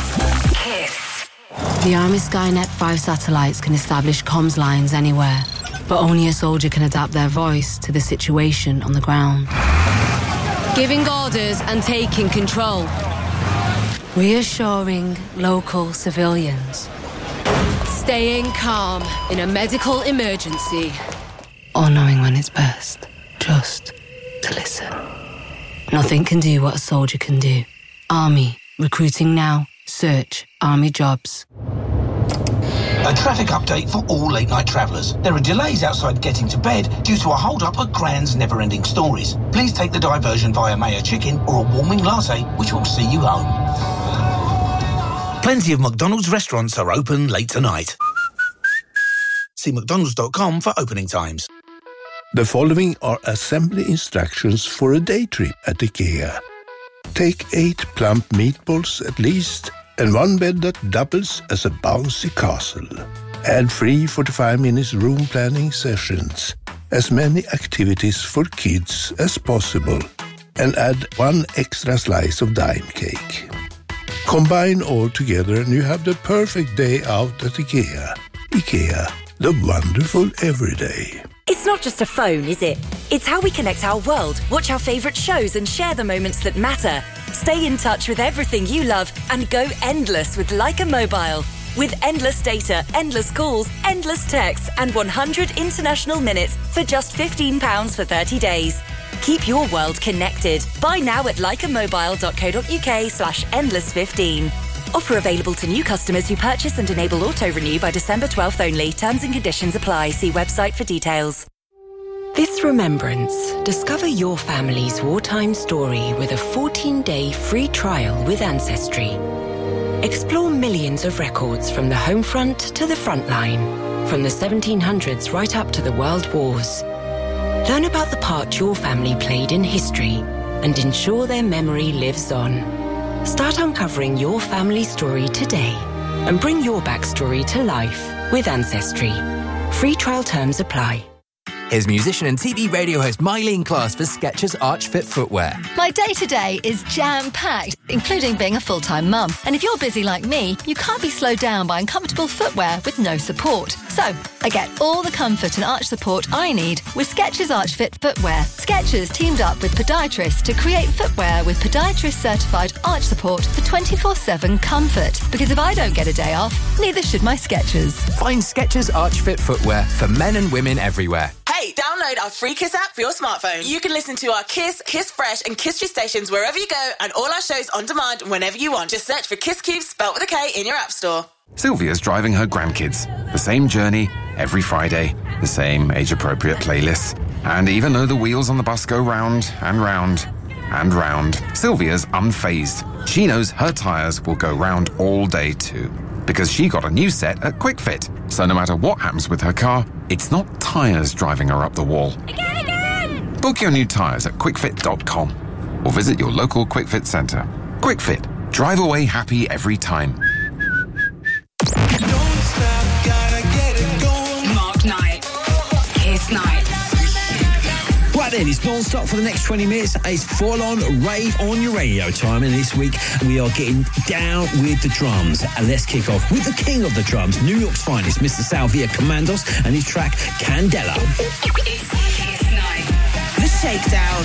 The Army Skynet 5 satellites can establish comms lines anywhere, but only a soldier can adapt their voice to the situation on the ground. Giving orders and taking control. Reassuring local civilians. Staying calm in a medical emergency. Or knowing when it's best just to listen. Nothing can do what a soldier can do. Army. Recruiting now. Search Army Jobs. A traffic update for all late-night travellers. There are delays outside getting to bed due to a hold-up at Grand's Never-Ending Stories. Please take the diversion via Mayo Chicken or a warming latte, which will see you home. Plenty of McDonald's restaurants are open late tonight. See mcdonalds.com for opening times. The following are assembly instructions for a day trip at IKEA. Take 8 plump meatballs at least, and one bed that doubles as a bouncy castle. Add free 45 minutes room planning sessions, as many activities for kids as possible, and add 1 extra slice of dime cake. Combine all together and you have the perfect day out at IKEA. IKEA, the wonderful everyday. It's not just a phone, is it? It's how we connect our world, watch our favourite shows and share the moments that matter. Stay in touch with everything you love and go endless with Leica Mobile. With endless data, endless calls, endless texts and 100 international minutes for just £15 for 30 days. Keep your world connected. Buy now at leicamobile.co.uk/endless15. Offer available to new customers who purchase and enable auto-renew by December 12th only. Terms and conditions apply. See website for details. This Remembrance, discover your family's wartime story with a 14-day free trial with Ancestry. Explore millions of records from the home front to the front line, from the 1700s right up to the World Wars. Learn about the part your family played in history and ensure their memory lives on. Start uncovering your family story today and bring your backstory to life with Ancestry. Free trial terms apply. Here's musician and TV radio host Mylene Class for Skechers Arch Fit footwear. My day-to-day is jam-packed, including being a full-time mum. And if you're busy like me, you can't be slowed down by uncomfortable footwear with no support. So, I get all the comfort and arch support I need with Skechers Arch Fit footwear. Skechers teamed up with podiatrists to create footwear with podiatrist-certified arch support for 24/7 comfort. Because if I don't get a day off, neither should my Skechers. Find Skechers Arch Fit footwear for men and women everywhere. Hey, download our free Kiss app for your smartphone. You can listen to our Kiss, Kiss Fresh and Kiss Tree stations wherever you go and all our shows on demand whenever you want. Just search for Kiss Cube spelt with a K in your app store. Sylvia's driving her grandkids. The same journey every Friday, the same age-appropriate playlists. And even though the wheels on the bus go round and round and round, Sylvia's unfazed. She knows her tyres will go round all day too, because she got a new set at Quick Fit. So no matter what happens with her car, it's not tyres driving her up the wall. Again! Book your new tyres at quickfit.com or visit your local Quick Fit centre. Quick Fit. Drive away happy every time. Mark Knight. Kiss Night. Right then, it's non-stop for the next 20 minutes. It's full-on rave on your radio time. And this week, we are getting down with the drums. And let's kick off with the king of the drums, New York's finest, Mr. Salvia Commandos, and his track, Candela. It's Kiss Night. The Shakedown.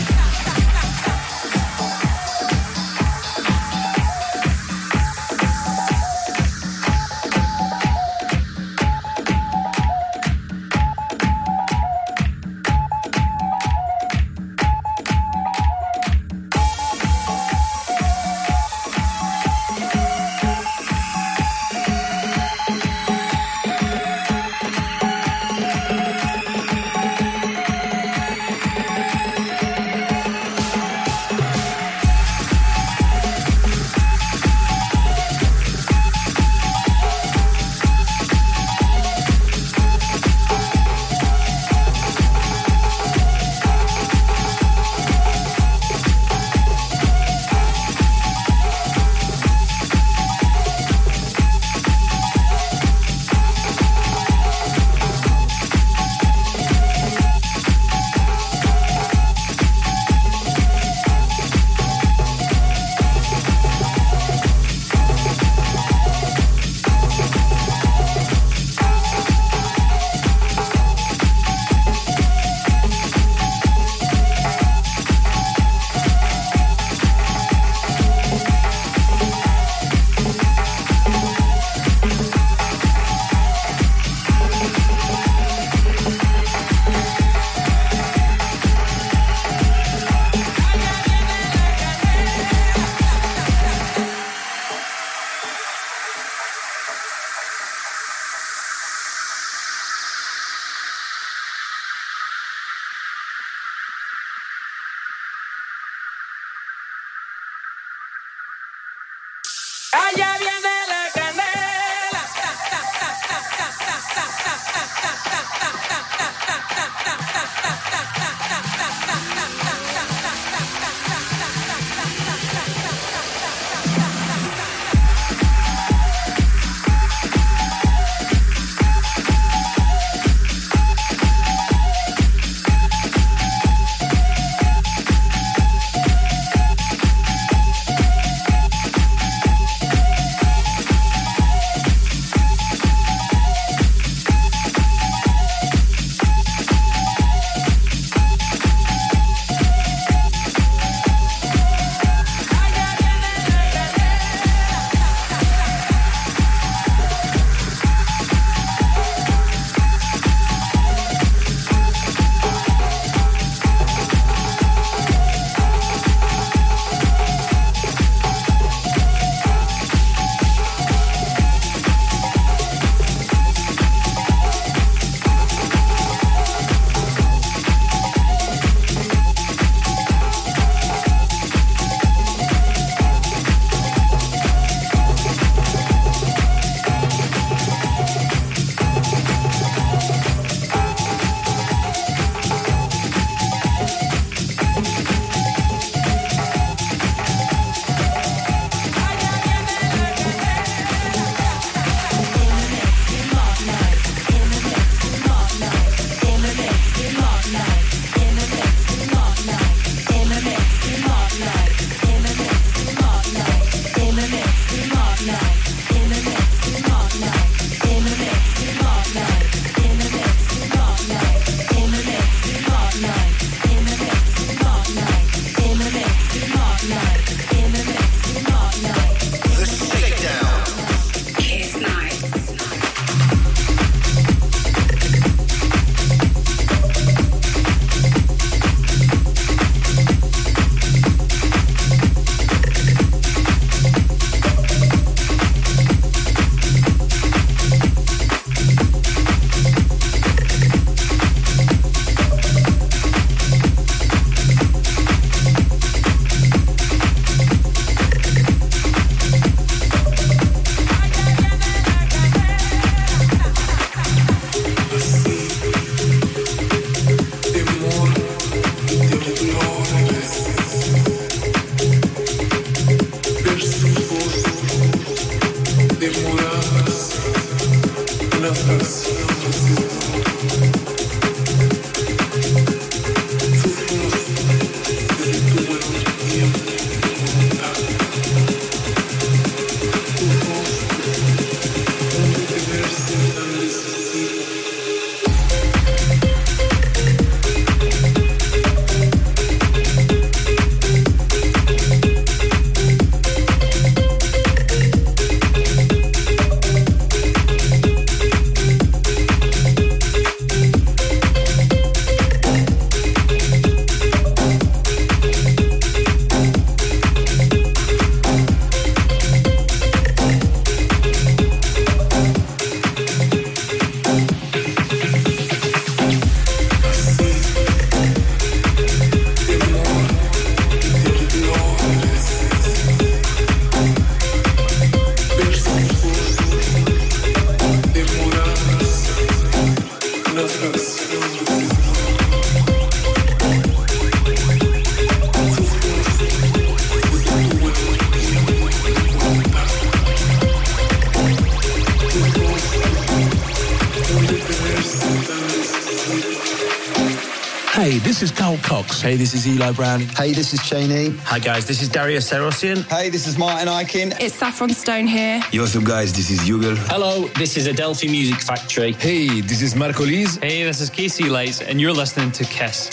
Hey, this is Carl Cox. Hey, this is Eli Brown. Hey, this is Cheney. Hi, guys. This is Darius Sarosian. Hey, this is Martin Ikin. It's Saffron Stone here. Yo, what's up, guys? This is Yugal. Hello, this is Adelphi Music Factory. Hey, this is Marco Lise. Hey, this is Casey Lights, and you're listening to Kiss.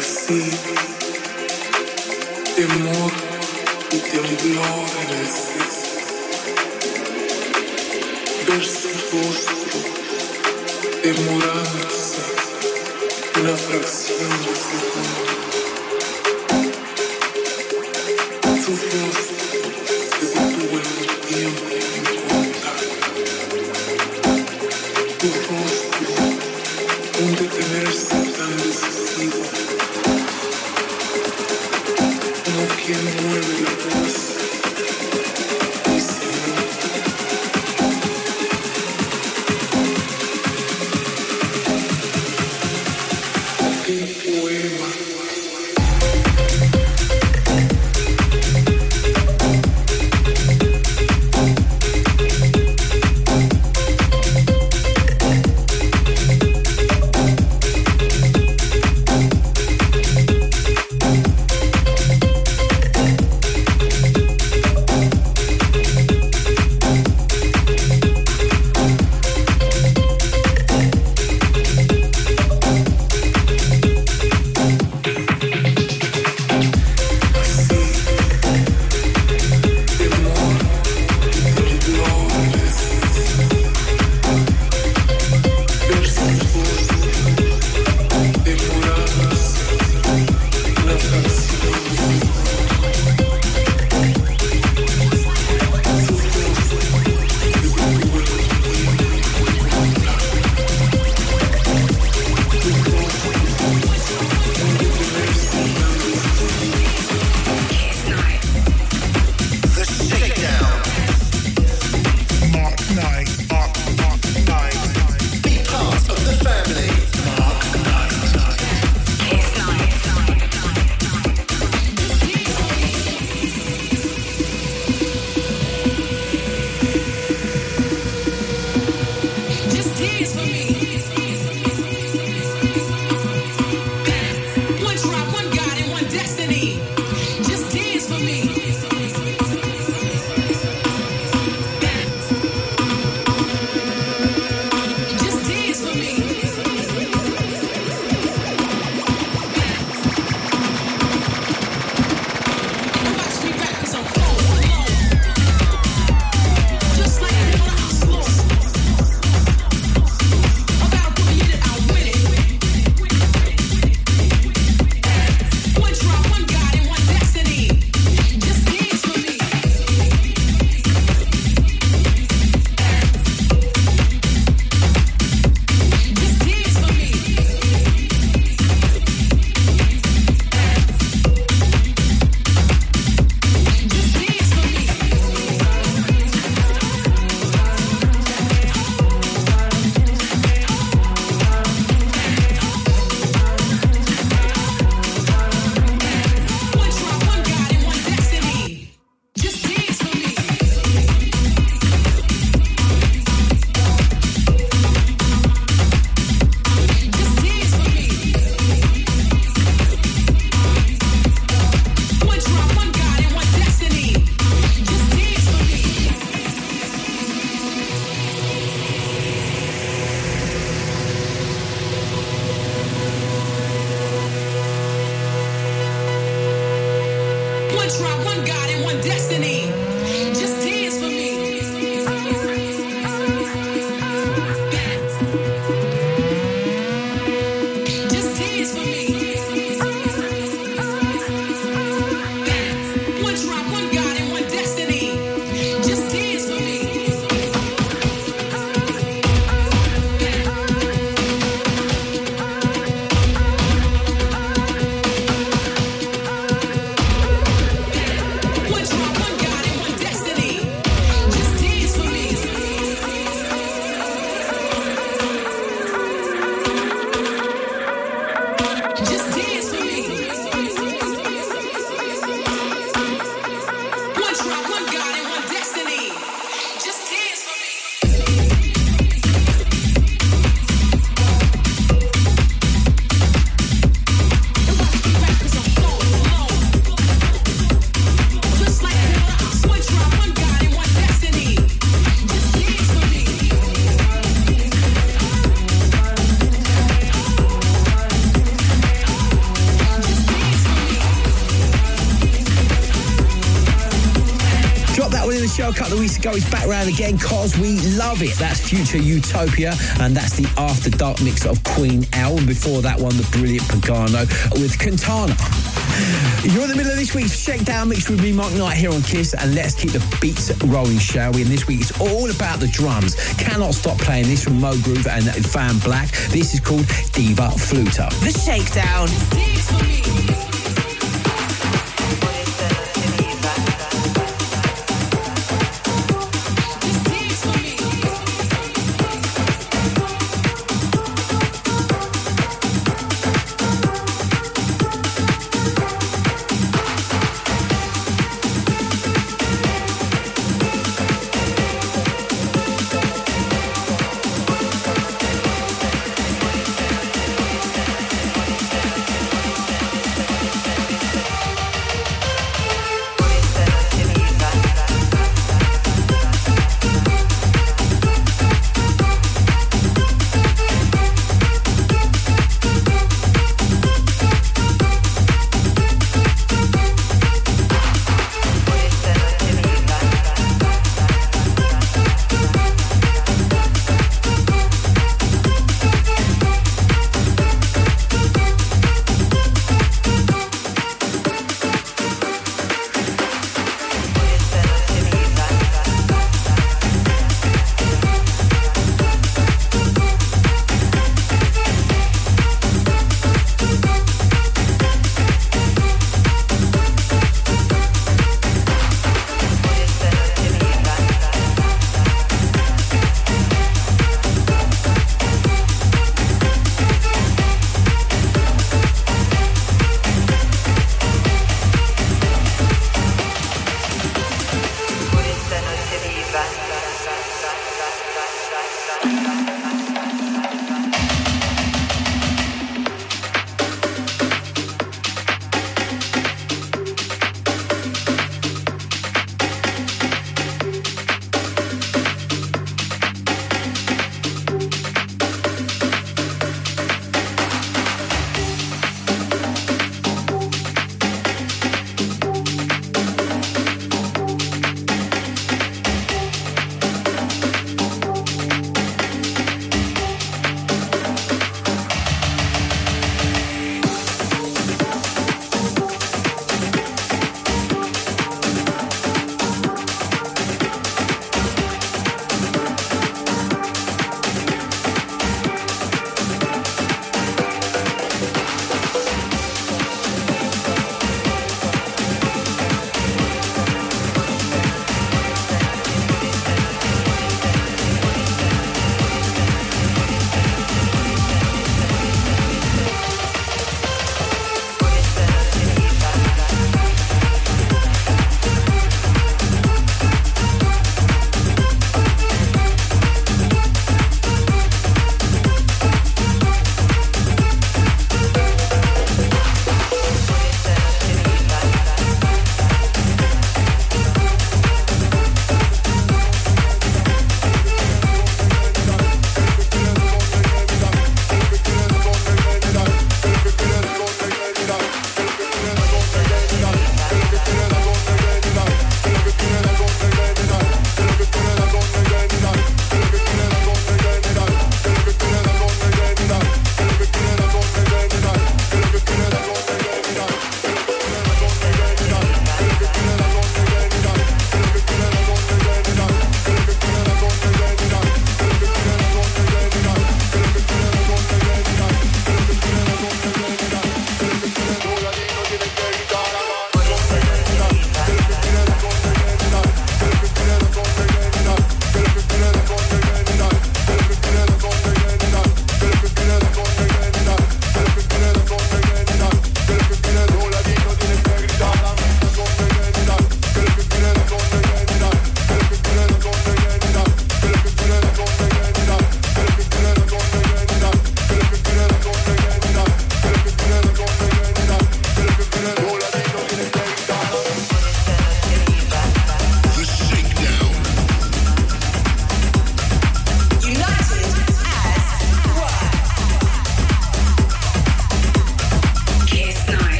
Una fracción de segundo. Tu voz se detuvo en el tiempo en contar. Tu rostro, un detenerse tan decisivo, como quien mueve la voz. show a couple of weeks ago. It's back round again because we love it. That's Future Utopia, and that's the After Dark mix of Queen L. And before that one, the brilliant Pagano with Quintana. You're in the middle of this week's Shakedown mix with me, Mark Knight, here on Kiss, and let's keep the beats rolling, shall we? And this week it's all about the drums. Cannot stop playing this from Mo Groove and Fan Black. This is called Diva Fluta. The Shakedown.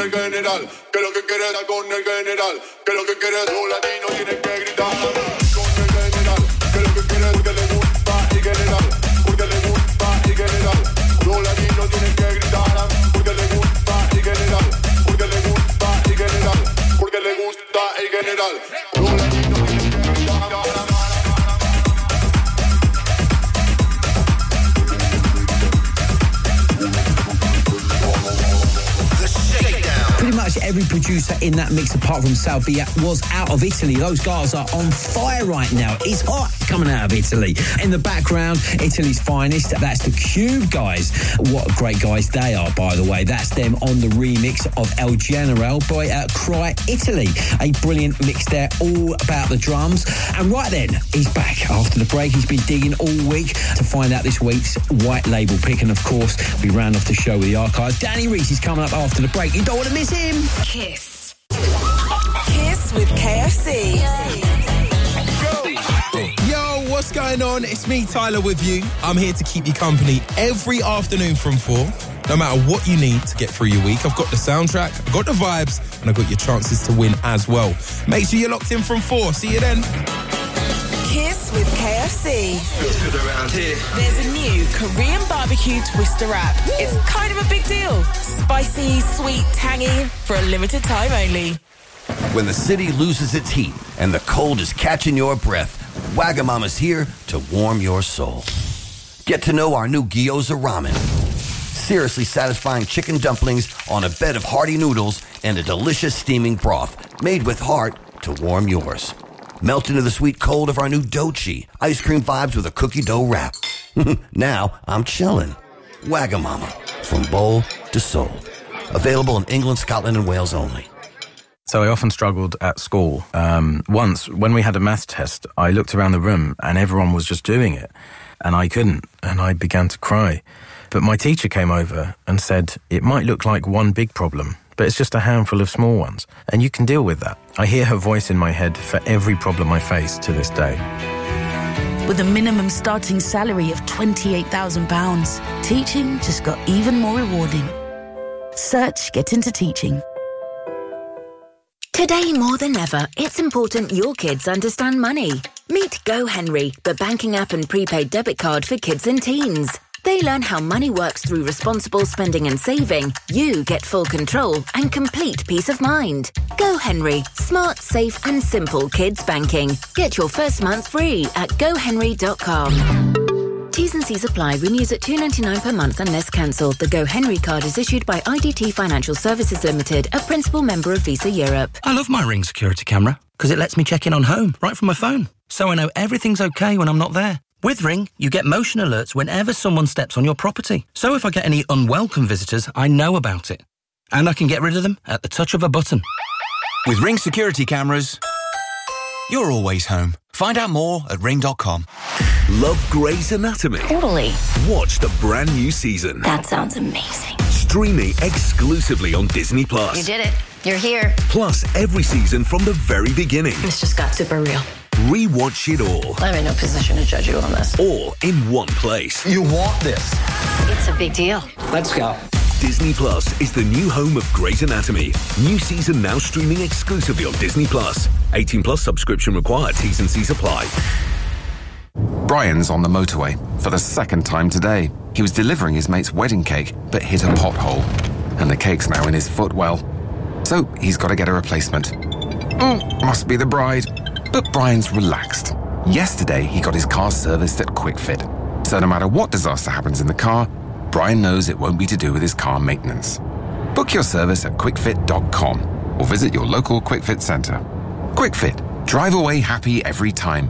el general. Que lo que quiere dar con el general. Que lo que quiere es un latino, tiene que gritar. Con el general. Que lo que quiere es porque le gusta y general. Porque le gusta y general. Los latinos tienen que gritar. Porque le gusta y general. Porque le gusta y general. Porque le gusta y general. Los latinos tienen que gritar. Pretty much every producer in that mix, apart from Salvia, was out of Italy. Those guys are on fire right now. It's hot coming out of Italy. In the background, Italy's finest. That's the Cube guys. What great guys they are, by the way. That's them on the remix of El General by Cry Italy. A brilliant mix there, all about the drums. And right then, he's back after the break. He's been digging all week to find out this week's white label pick. And of course, we round off the show with the archive. Danny Reese is coming up after the break. You don't want to miss him. Kiss. Kiss with KFC. Yo, what's going on? It's me, Tyler, with you. I'm here to keep you company every afternoon from 4. No matter what you need to get through your week, I've got the soundtrack, I've got the vibes, and I've got your chances to win as well. Make sure you're locked in from 4. See you then. Kiss with KFC. Feels good around here. There's a new Korean barbecue twister wrap. It's kind of a big deal. Spicy, sweet, tangy, for a limited time only. When the city loses its heat and the cold is catching your breath, Wagamama's here to warm your soul. Get to know our new Gyoza Ramen. Seriously satisfying chicken dumplings on a bed of hearty noodles and a delicious steaming broth made with heart to warm yours. Melt into the sweet cold of our new Dochi, ice cream vibes with a cookie dough wrap. Now I'm chillin'. Wagamama, from bowl to soul. Available in England, Scotland, and Wales only. So I often struggled at school. Once, when we had a maths test, I looked around the room and everyone was just doing it. And I couldn't, and I began to cry. But my teacher came over and said, it might look like one big problem, but it's just a handful of small ones, and you can deal with that. I hear her voice in my head for every problem I face to this day. With a minimum starting salary of £28,000, teaching just got even more rewarding. Search Get Into Teaching. Today more than ever, it's important your kids understand money. Meet Go Henry, the banking app and prepaid debit card for kids and teens. They learn how money works through responsible spending and saving. You get full control and complete peace of mind. Go Henry. Smart, safe and simple kids banking. Get your first month free at gohenry.com. T's and C's apply. Renews at $2.99 per month unless cancelled. The Go Henry card is issued by IDT Financial Services Limited, a principal member of Visa Europe. I love my Ring security camera because it lets me check in on home right from my phone. So I know everything's okay when I'm not there. With Ring, you get motion alerts whenever someone steps on your property. So if I get any unwelcome visitors, I know about it. And I can get rid of them at the touch of a button. With Ring security cameras, you're always home. Find out more at ring.com. Love Grey's Anatomy? Totally. Watch the brand new season. That sounds amazing. Streaming exclusively on Disney+. You did it. You're here. Plus, every season from the very beginning. This just got super real. Rewatch it all. I'm in no position to judge you on this. All in one place. You want this? It's a big deal. Let's go. Disney Plus is the new home of Grey's Anatomy. New season now streaming exclusively on Disney Plus. 18 plus subscription required. T's and C's apply. Brian's on the motorway for the second time today. He was delivering his mate's wedding cake, but hit a pothole. And the cake's now in his footwell. So he's got to get a replacement. Must be the bride. But Brian's relaxed. Yesterday, he got his car serviced at QuickFit. So no matter what disaster happens in the car, Brian knows it won't be to do with his car maintenance. Book your service at quickfit.com or visit your local QuickFit centre. QuickFit. Drive away happy every time.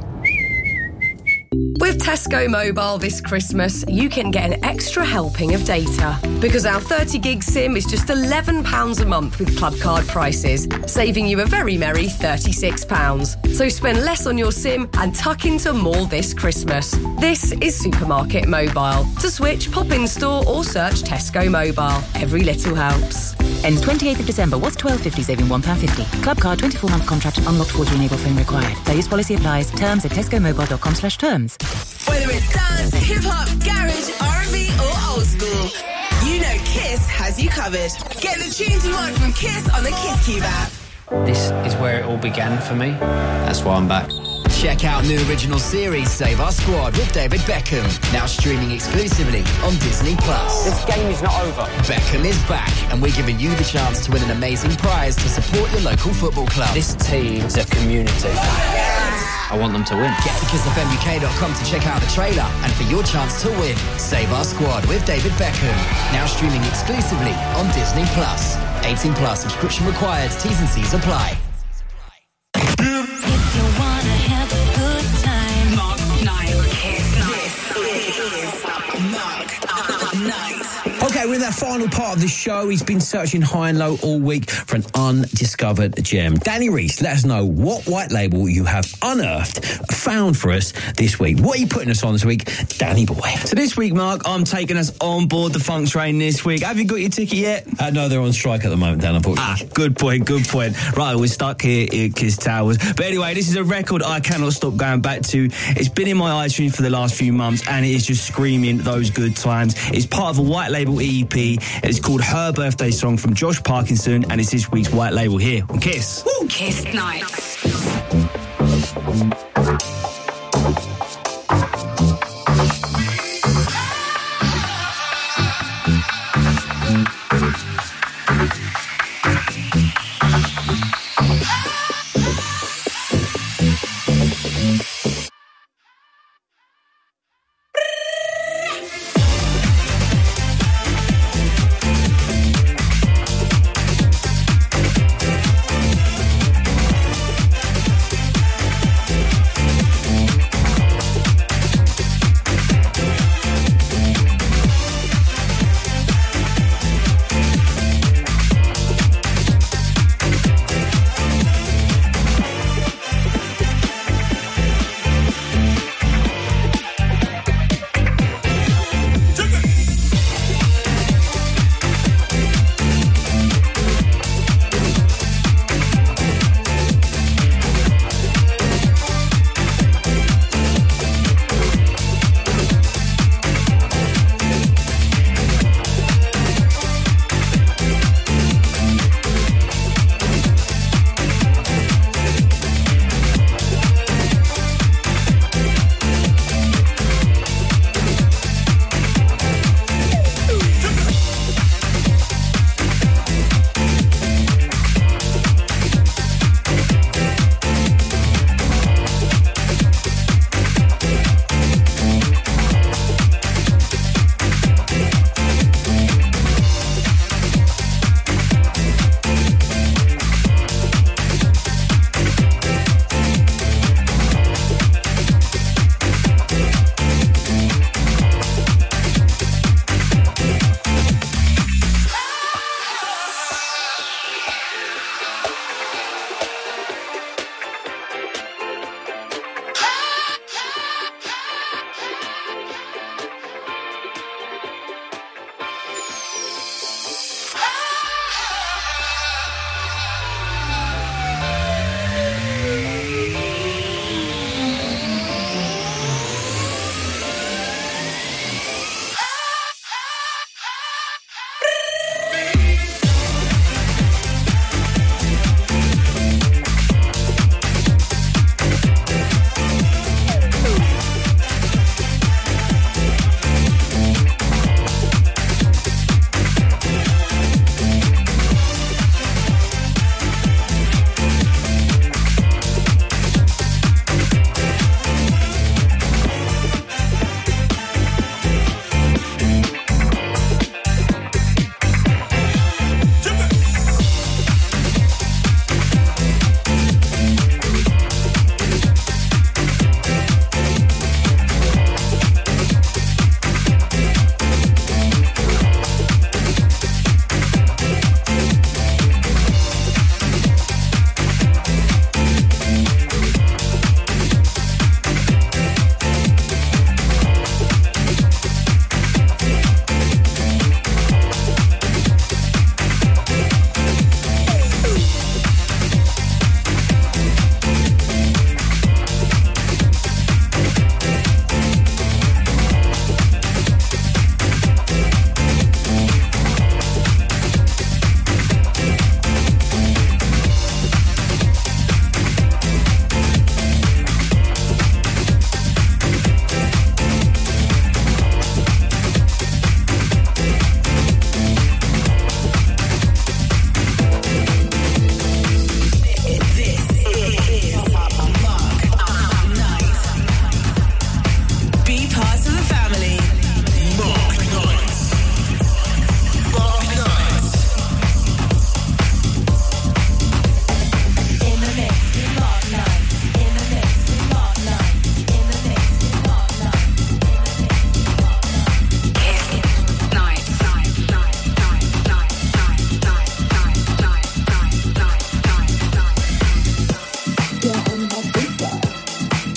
With Tesco Mobile this Christmas, you can get an extra helping of data. Because our 30 gig SIM is just £11 a month with club card prices, saving you a very merry £36. So spend less on your SIM and tuck into more this Christmas. This is Supermarket Mobile. To switch, pop in store or search Tesco Mobile. Every little helps. Ends 28th of December. What's £12.50 saving £1.50? Club card, 24-month contract, unlocked 4G enable phone required. Players policy applies. Terms at tescomobile.com/terms. Whether it's dance, hip-hop, garage, R&B or old school, You know Kiss has you covered. Get the tunes you want from Kiss on the Kiss Cube app. This is where it all began for me. That's why I'm back. Check out new original series Save Our Squad with David Beckham, now streaming exclusively on Disney+. This game is not over. Beckham is back, and we're giving you the chance to win an amazing prize to support your local football club. This team's a community. I want them to win. Get to kissfmuk.com to check out the trailer and for your chance to win. Save Our Squad with David Beckham, now streaming exclusively on Disney+. 18+ subscription required. T's and C's apply. Okay, we're in that final part of the show. He's been searching high and low all week for an undiscovered gem. Danny Reese, let us know what white label you have unearthed, found for us this week. What are you putting us on this week, Danny boy? So this week, Mark, I'm taking us on board the funk train this week. Have you got your ticket yet? No, they're on strike at the moment, Dan, unfortunately. Good point. Right, we're stuck here at Kiss Towers. But anyway, this is a record I cannot stop going back to. It's been in my iTunes for the last few months, and it is just screaming those good times. It's part of a white label EP. It's called Her Birthday Song from Josh Parkinson, and it's this week's white label here on Kiss. Woo! Kiss Nights.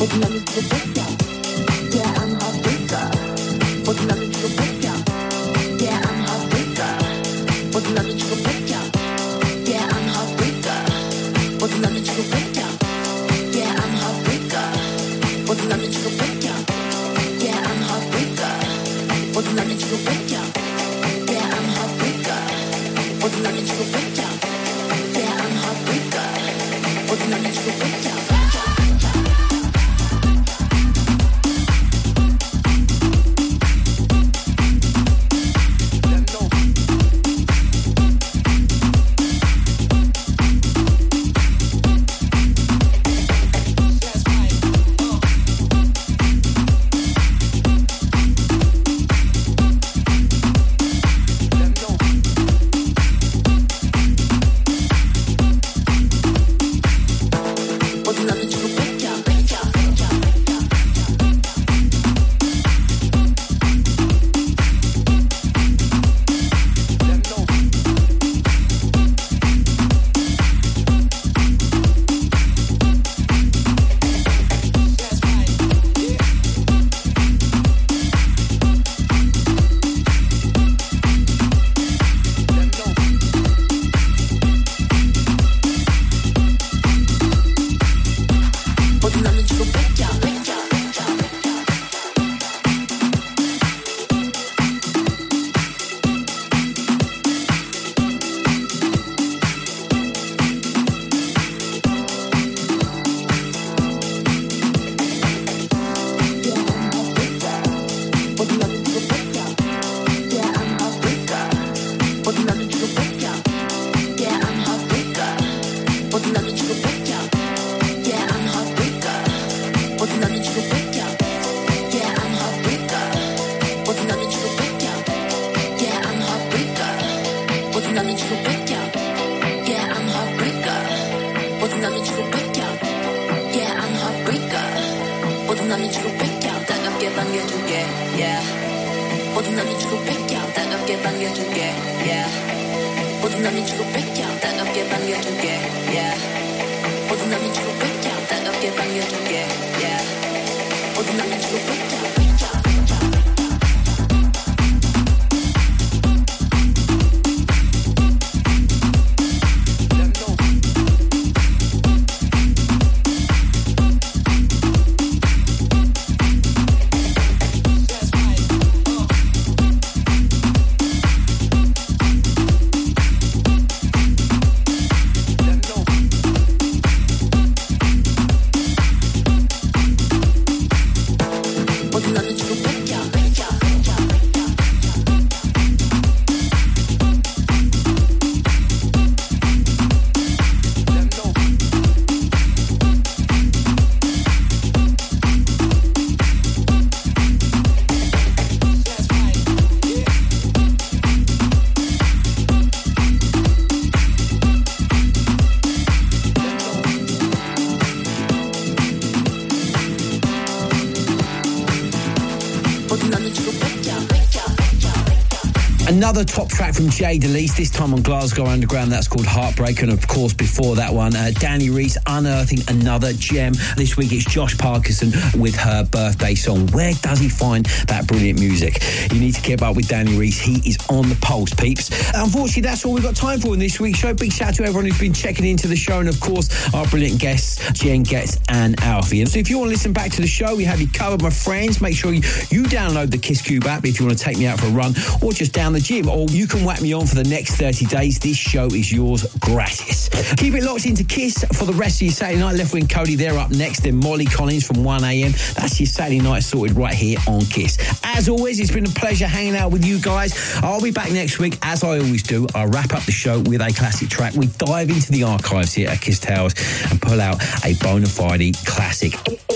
Another top track from Jay DeLeese, this time on Glasgow Underground. That's called Heartbreak. And of course, before that one, Danny Reese unearthing another gem. This week it's Josh Parkinson with her birthday song. Where does he find that brilliant music? You need to keep up with Danny Reese. He is on the pulse, peeps. Unfortunately, that's all we've got time for in this week's show. Big shout out to everyone who's been checking into the show. And of course, our brilliant guests, Jen Getz and Alfie. And so if you want to listen back to the show, we have you covered, my friends. Make sure you download the Kiss Cube app if you want to take me out for a run or just down the gym, or you can whack me on for the next 30 days. This show is yours gratis. Keep it locked into Kiss for the rest of your Saturday night. Left Wing Cody, they're up next. Then Molly Collins from 1am. That's your Saturday night sorted right here on Kiss. As always, it's been a pleasure hanging out with you guys. I'll be back next week, as I always do. I'll wrap up the show with a classic track. We dive into the archives here at Kiss Towers and pull out a bona fide classic.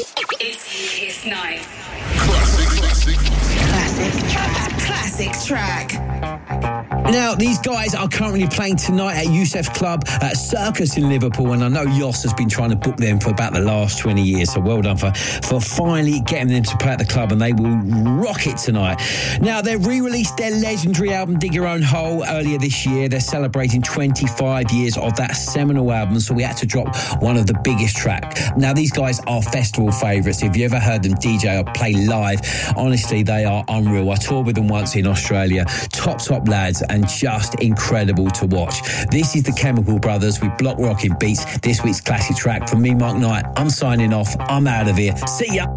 It's Kiss Night. Classic track. Now, these guys are currently playing tonight at Youssef's Club at Circus in Liverpool, and I know Yoss has been trying to book them for about the last 20 years, so well done for finally getting them to play at the club, and they will rock it tonight. Now, they re-released their legendary album Dig Your Own Hole earlier this year. They're celebrating 25 years of that seminal album, so we had to drop one of the biggest tracks. Now, these guys are festival favourites. If you ever heard them DJ or play live, honestly, they are unreal. I toured with them once in Australia. Top lads, and just incredible to watch. This is the Chemical Brothers with Block Rockin' Beats, this week's classic track. From me, Mark Knight, I'm signing off. I'm out of here. See ya.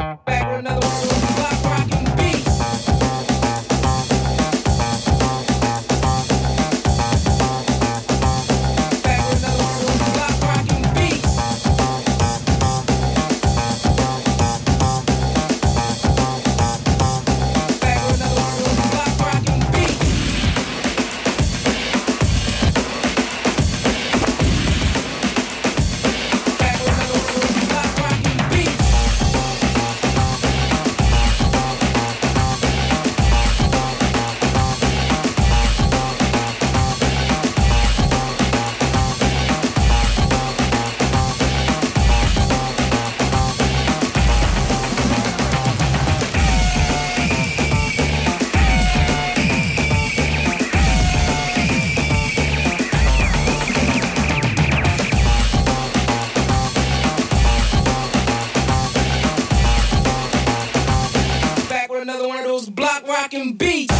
Another one of those block rockin' beats.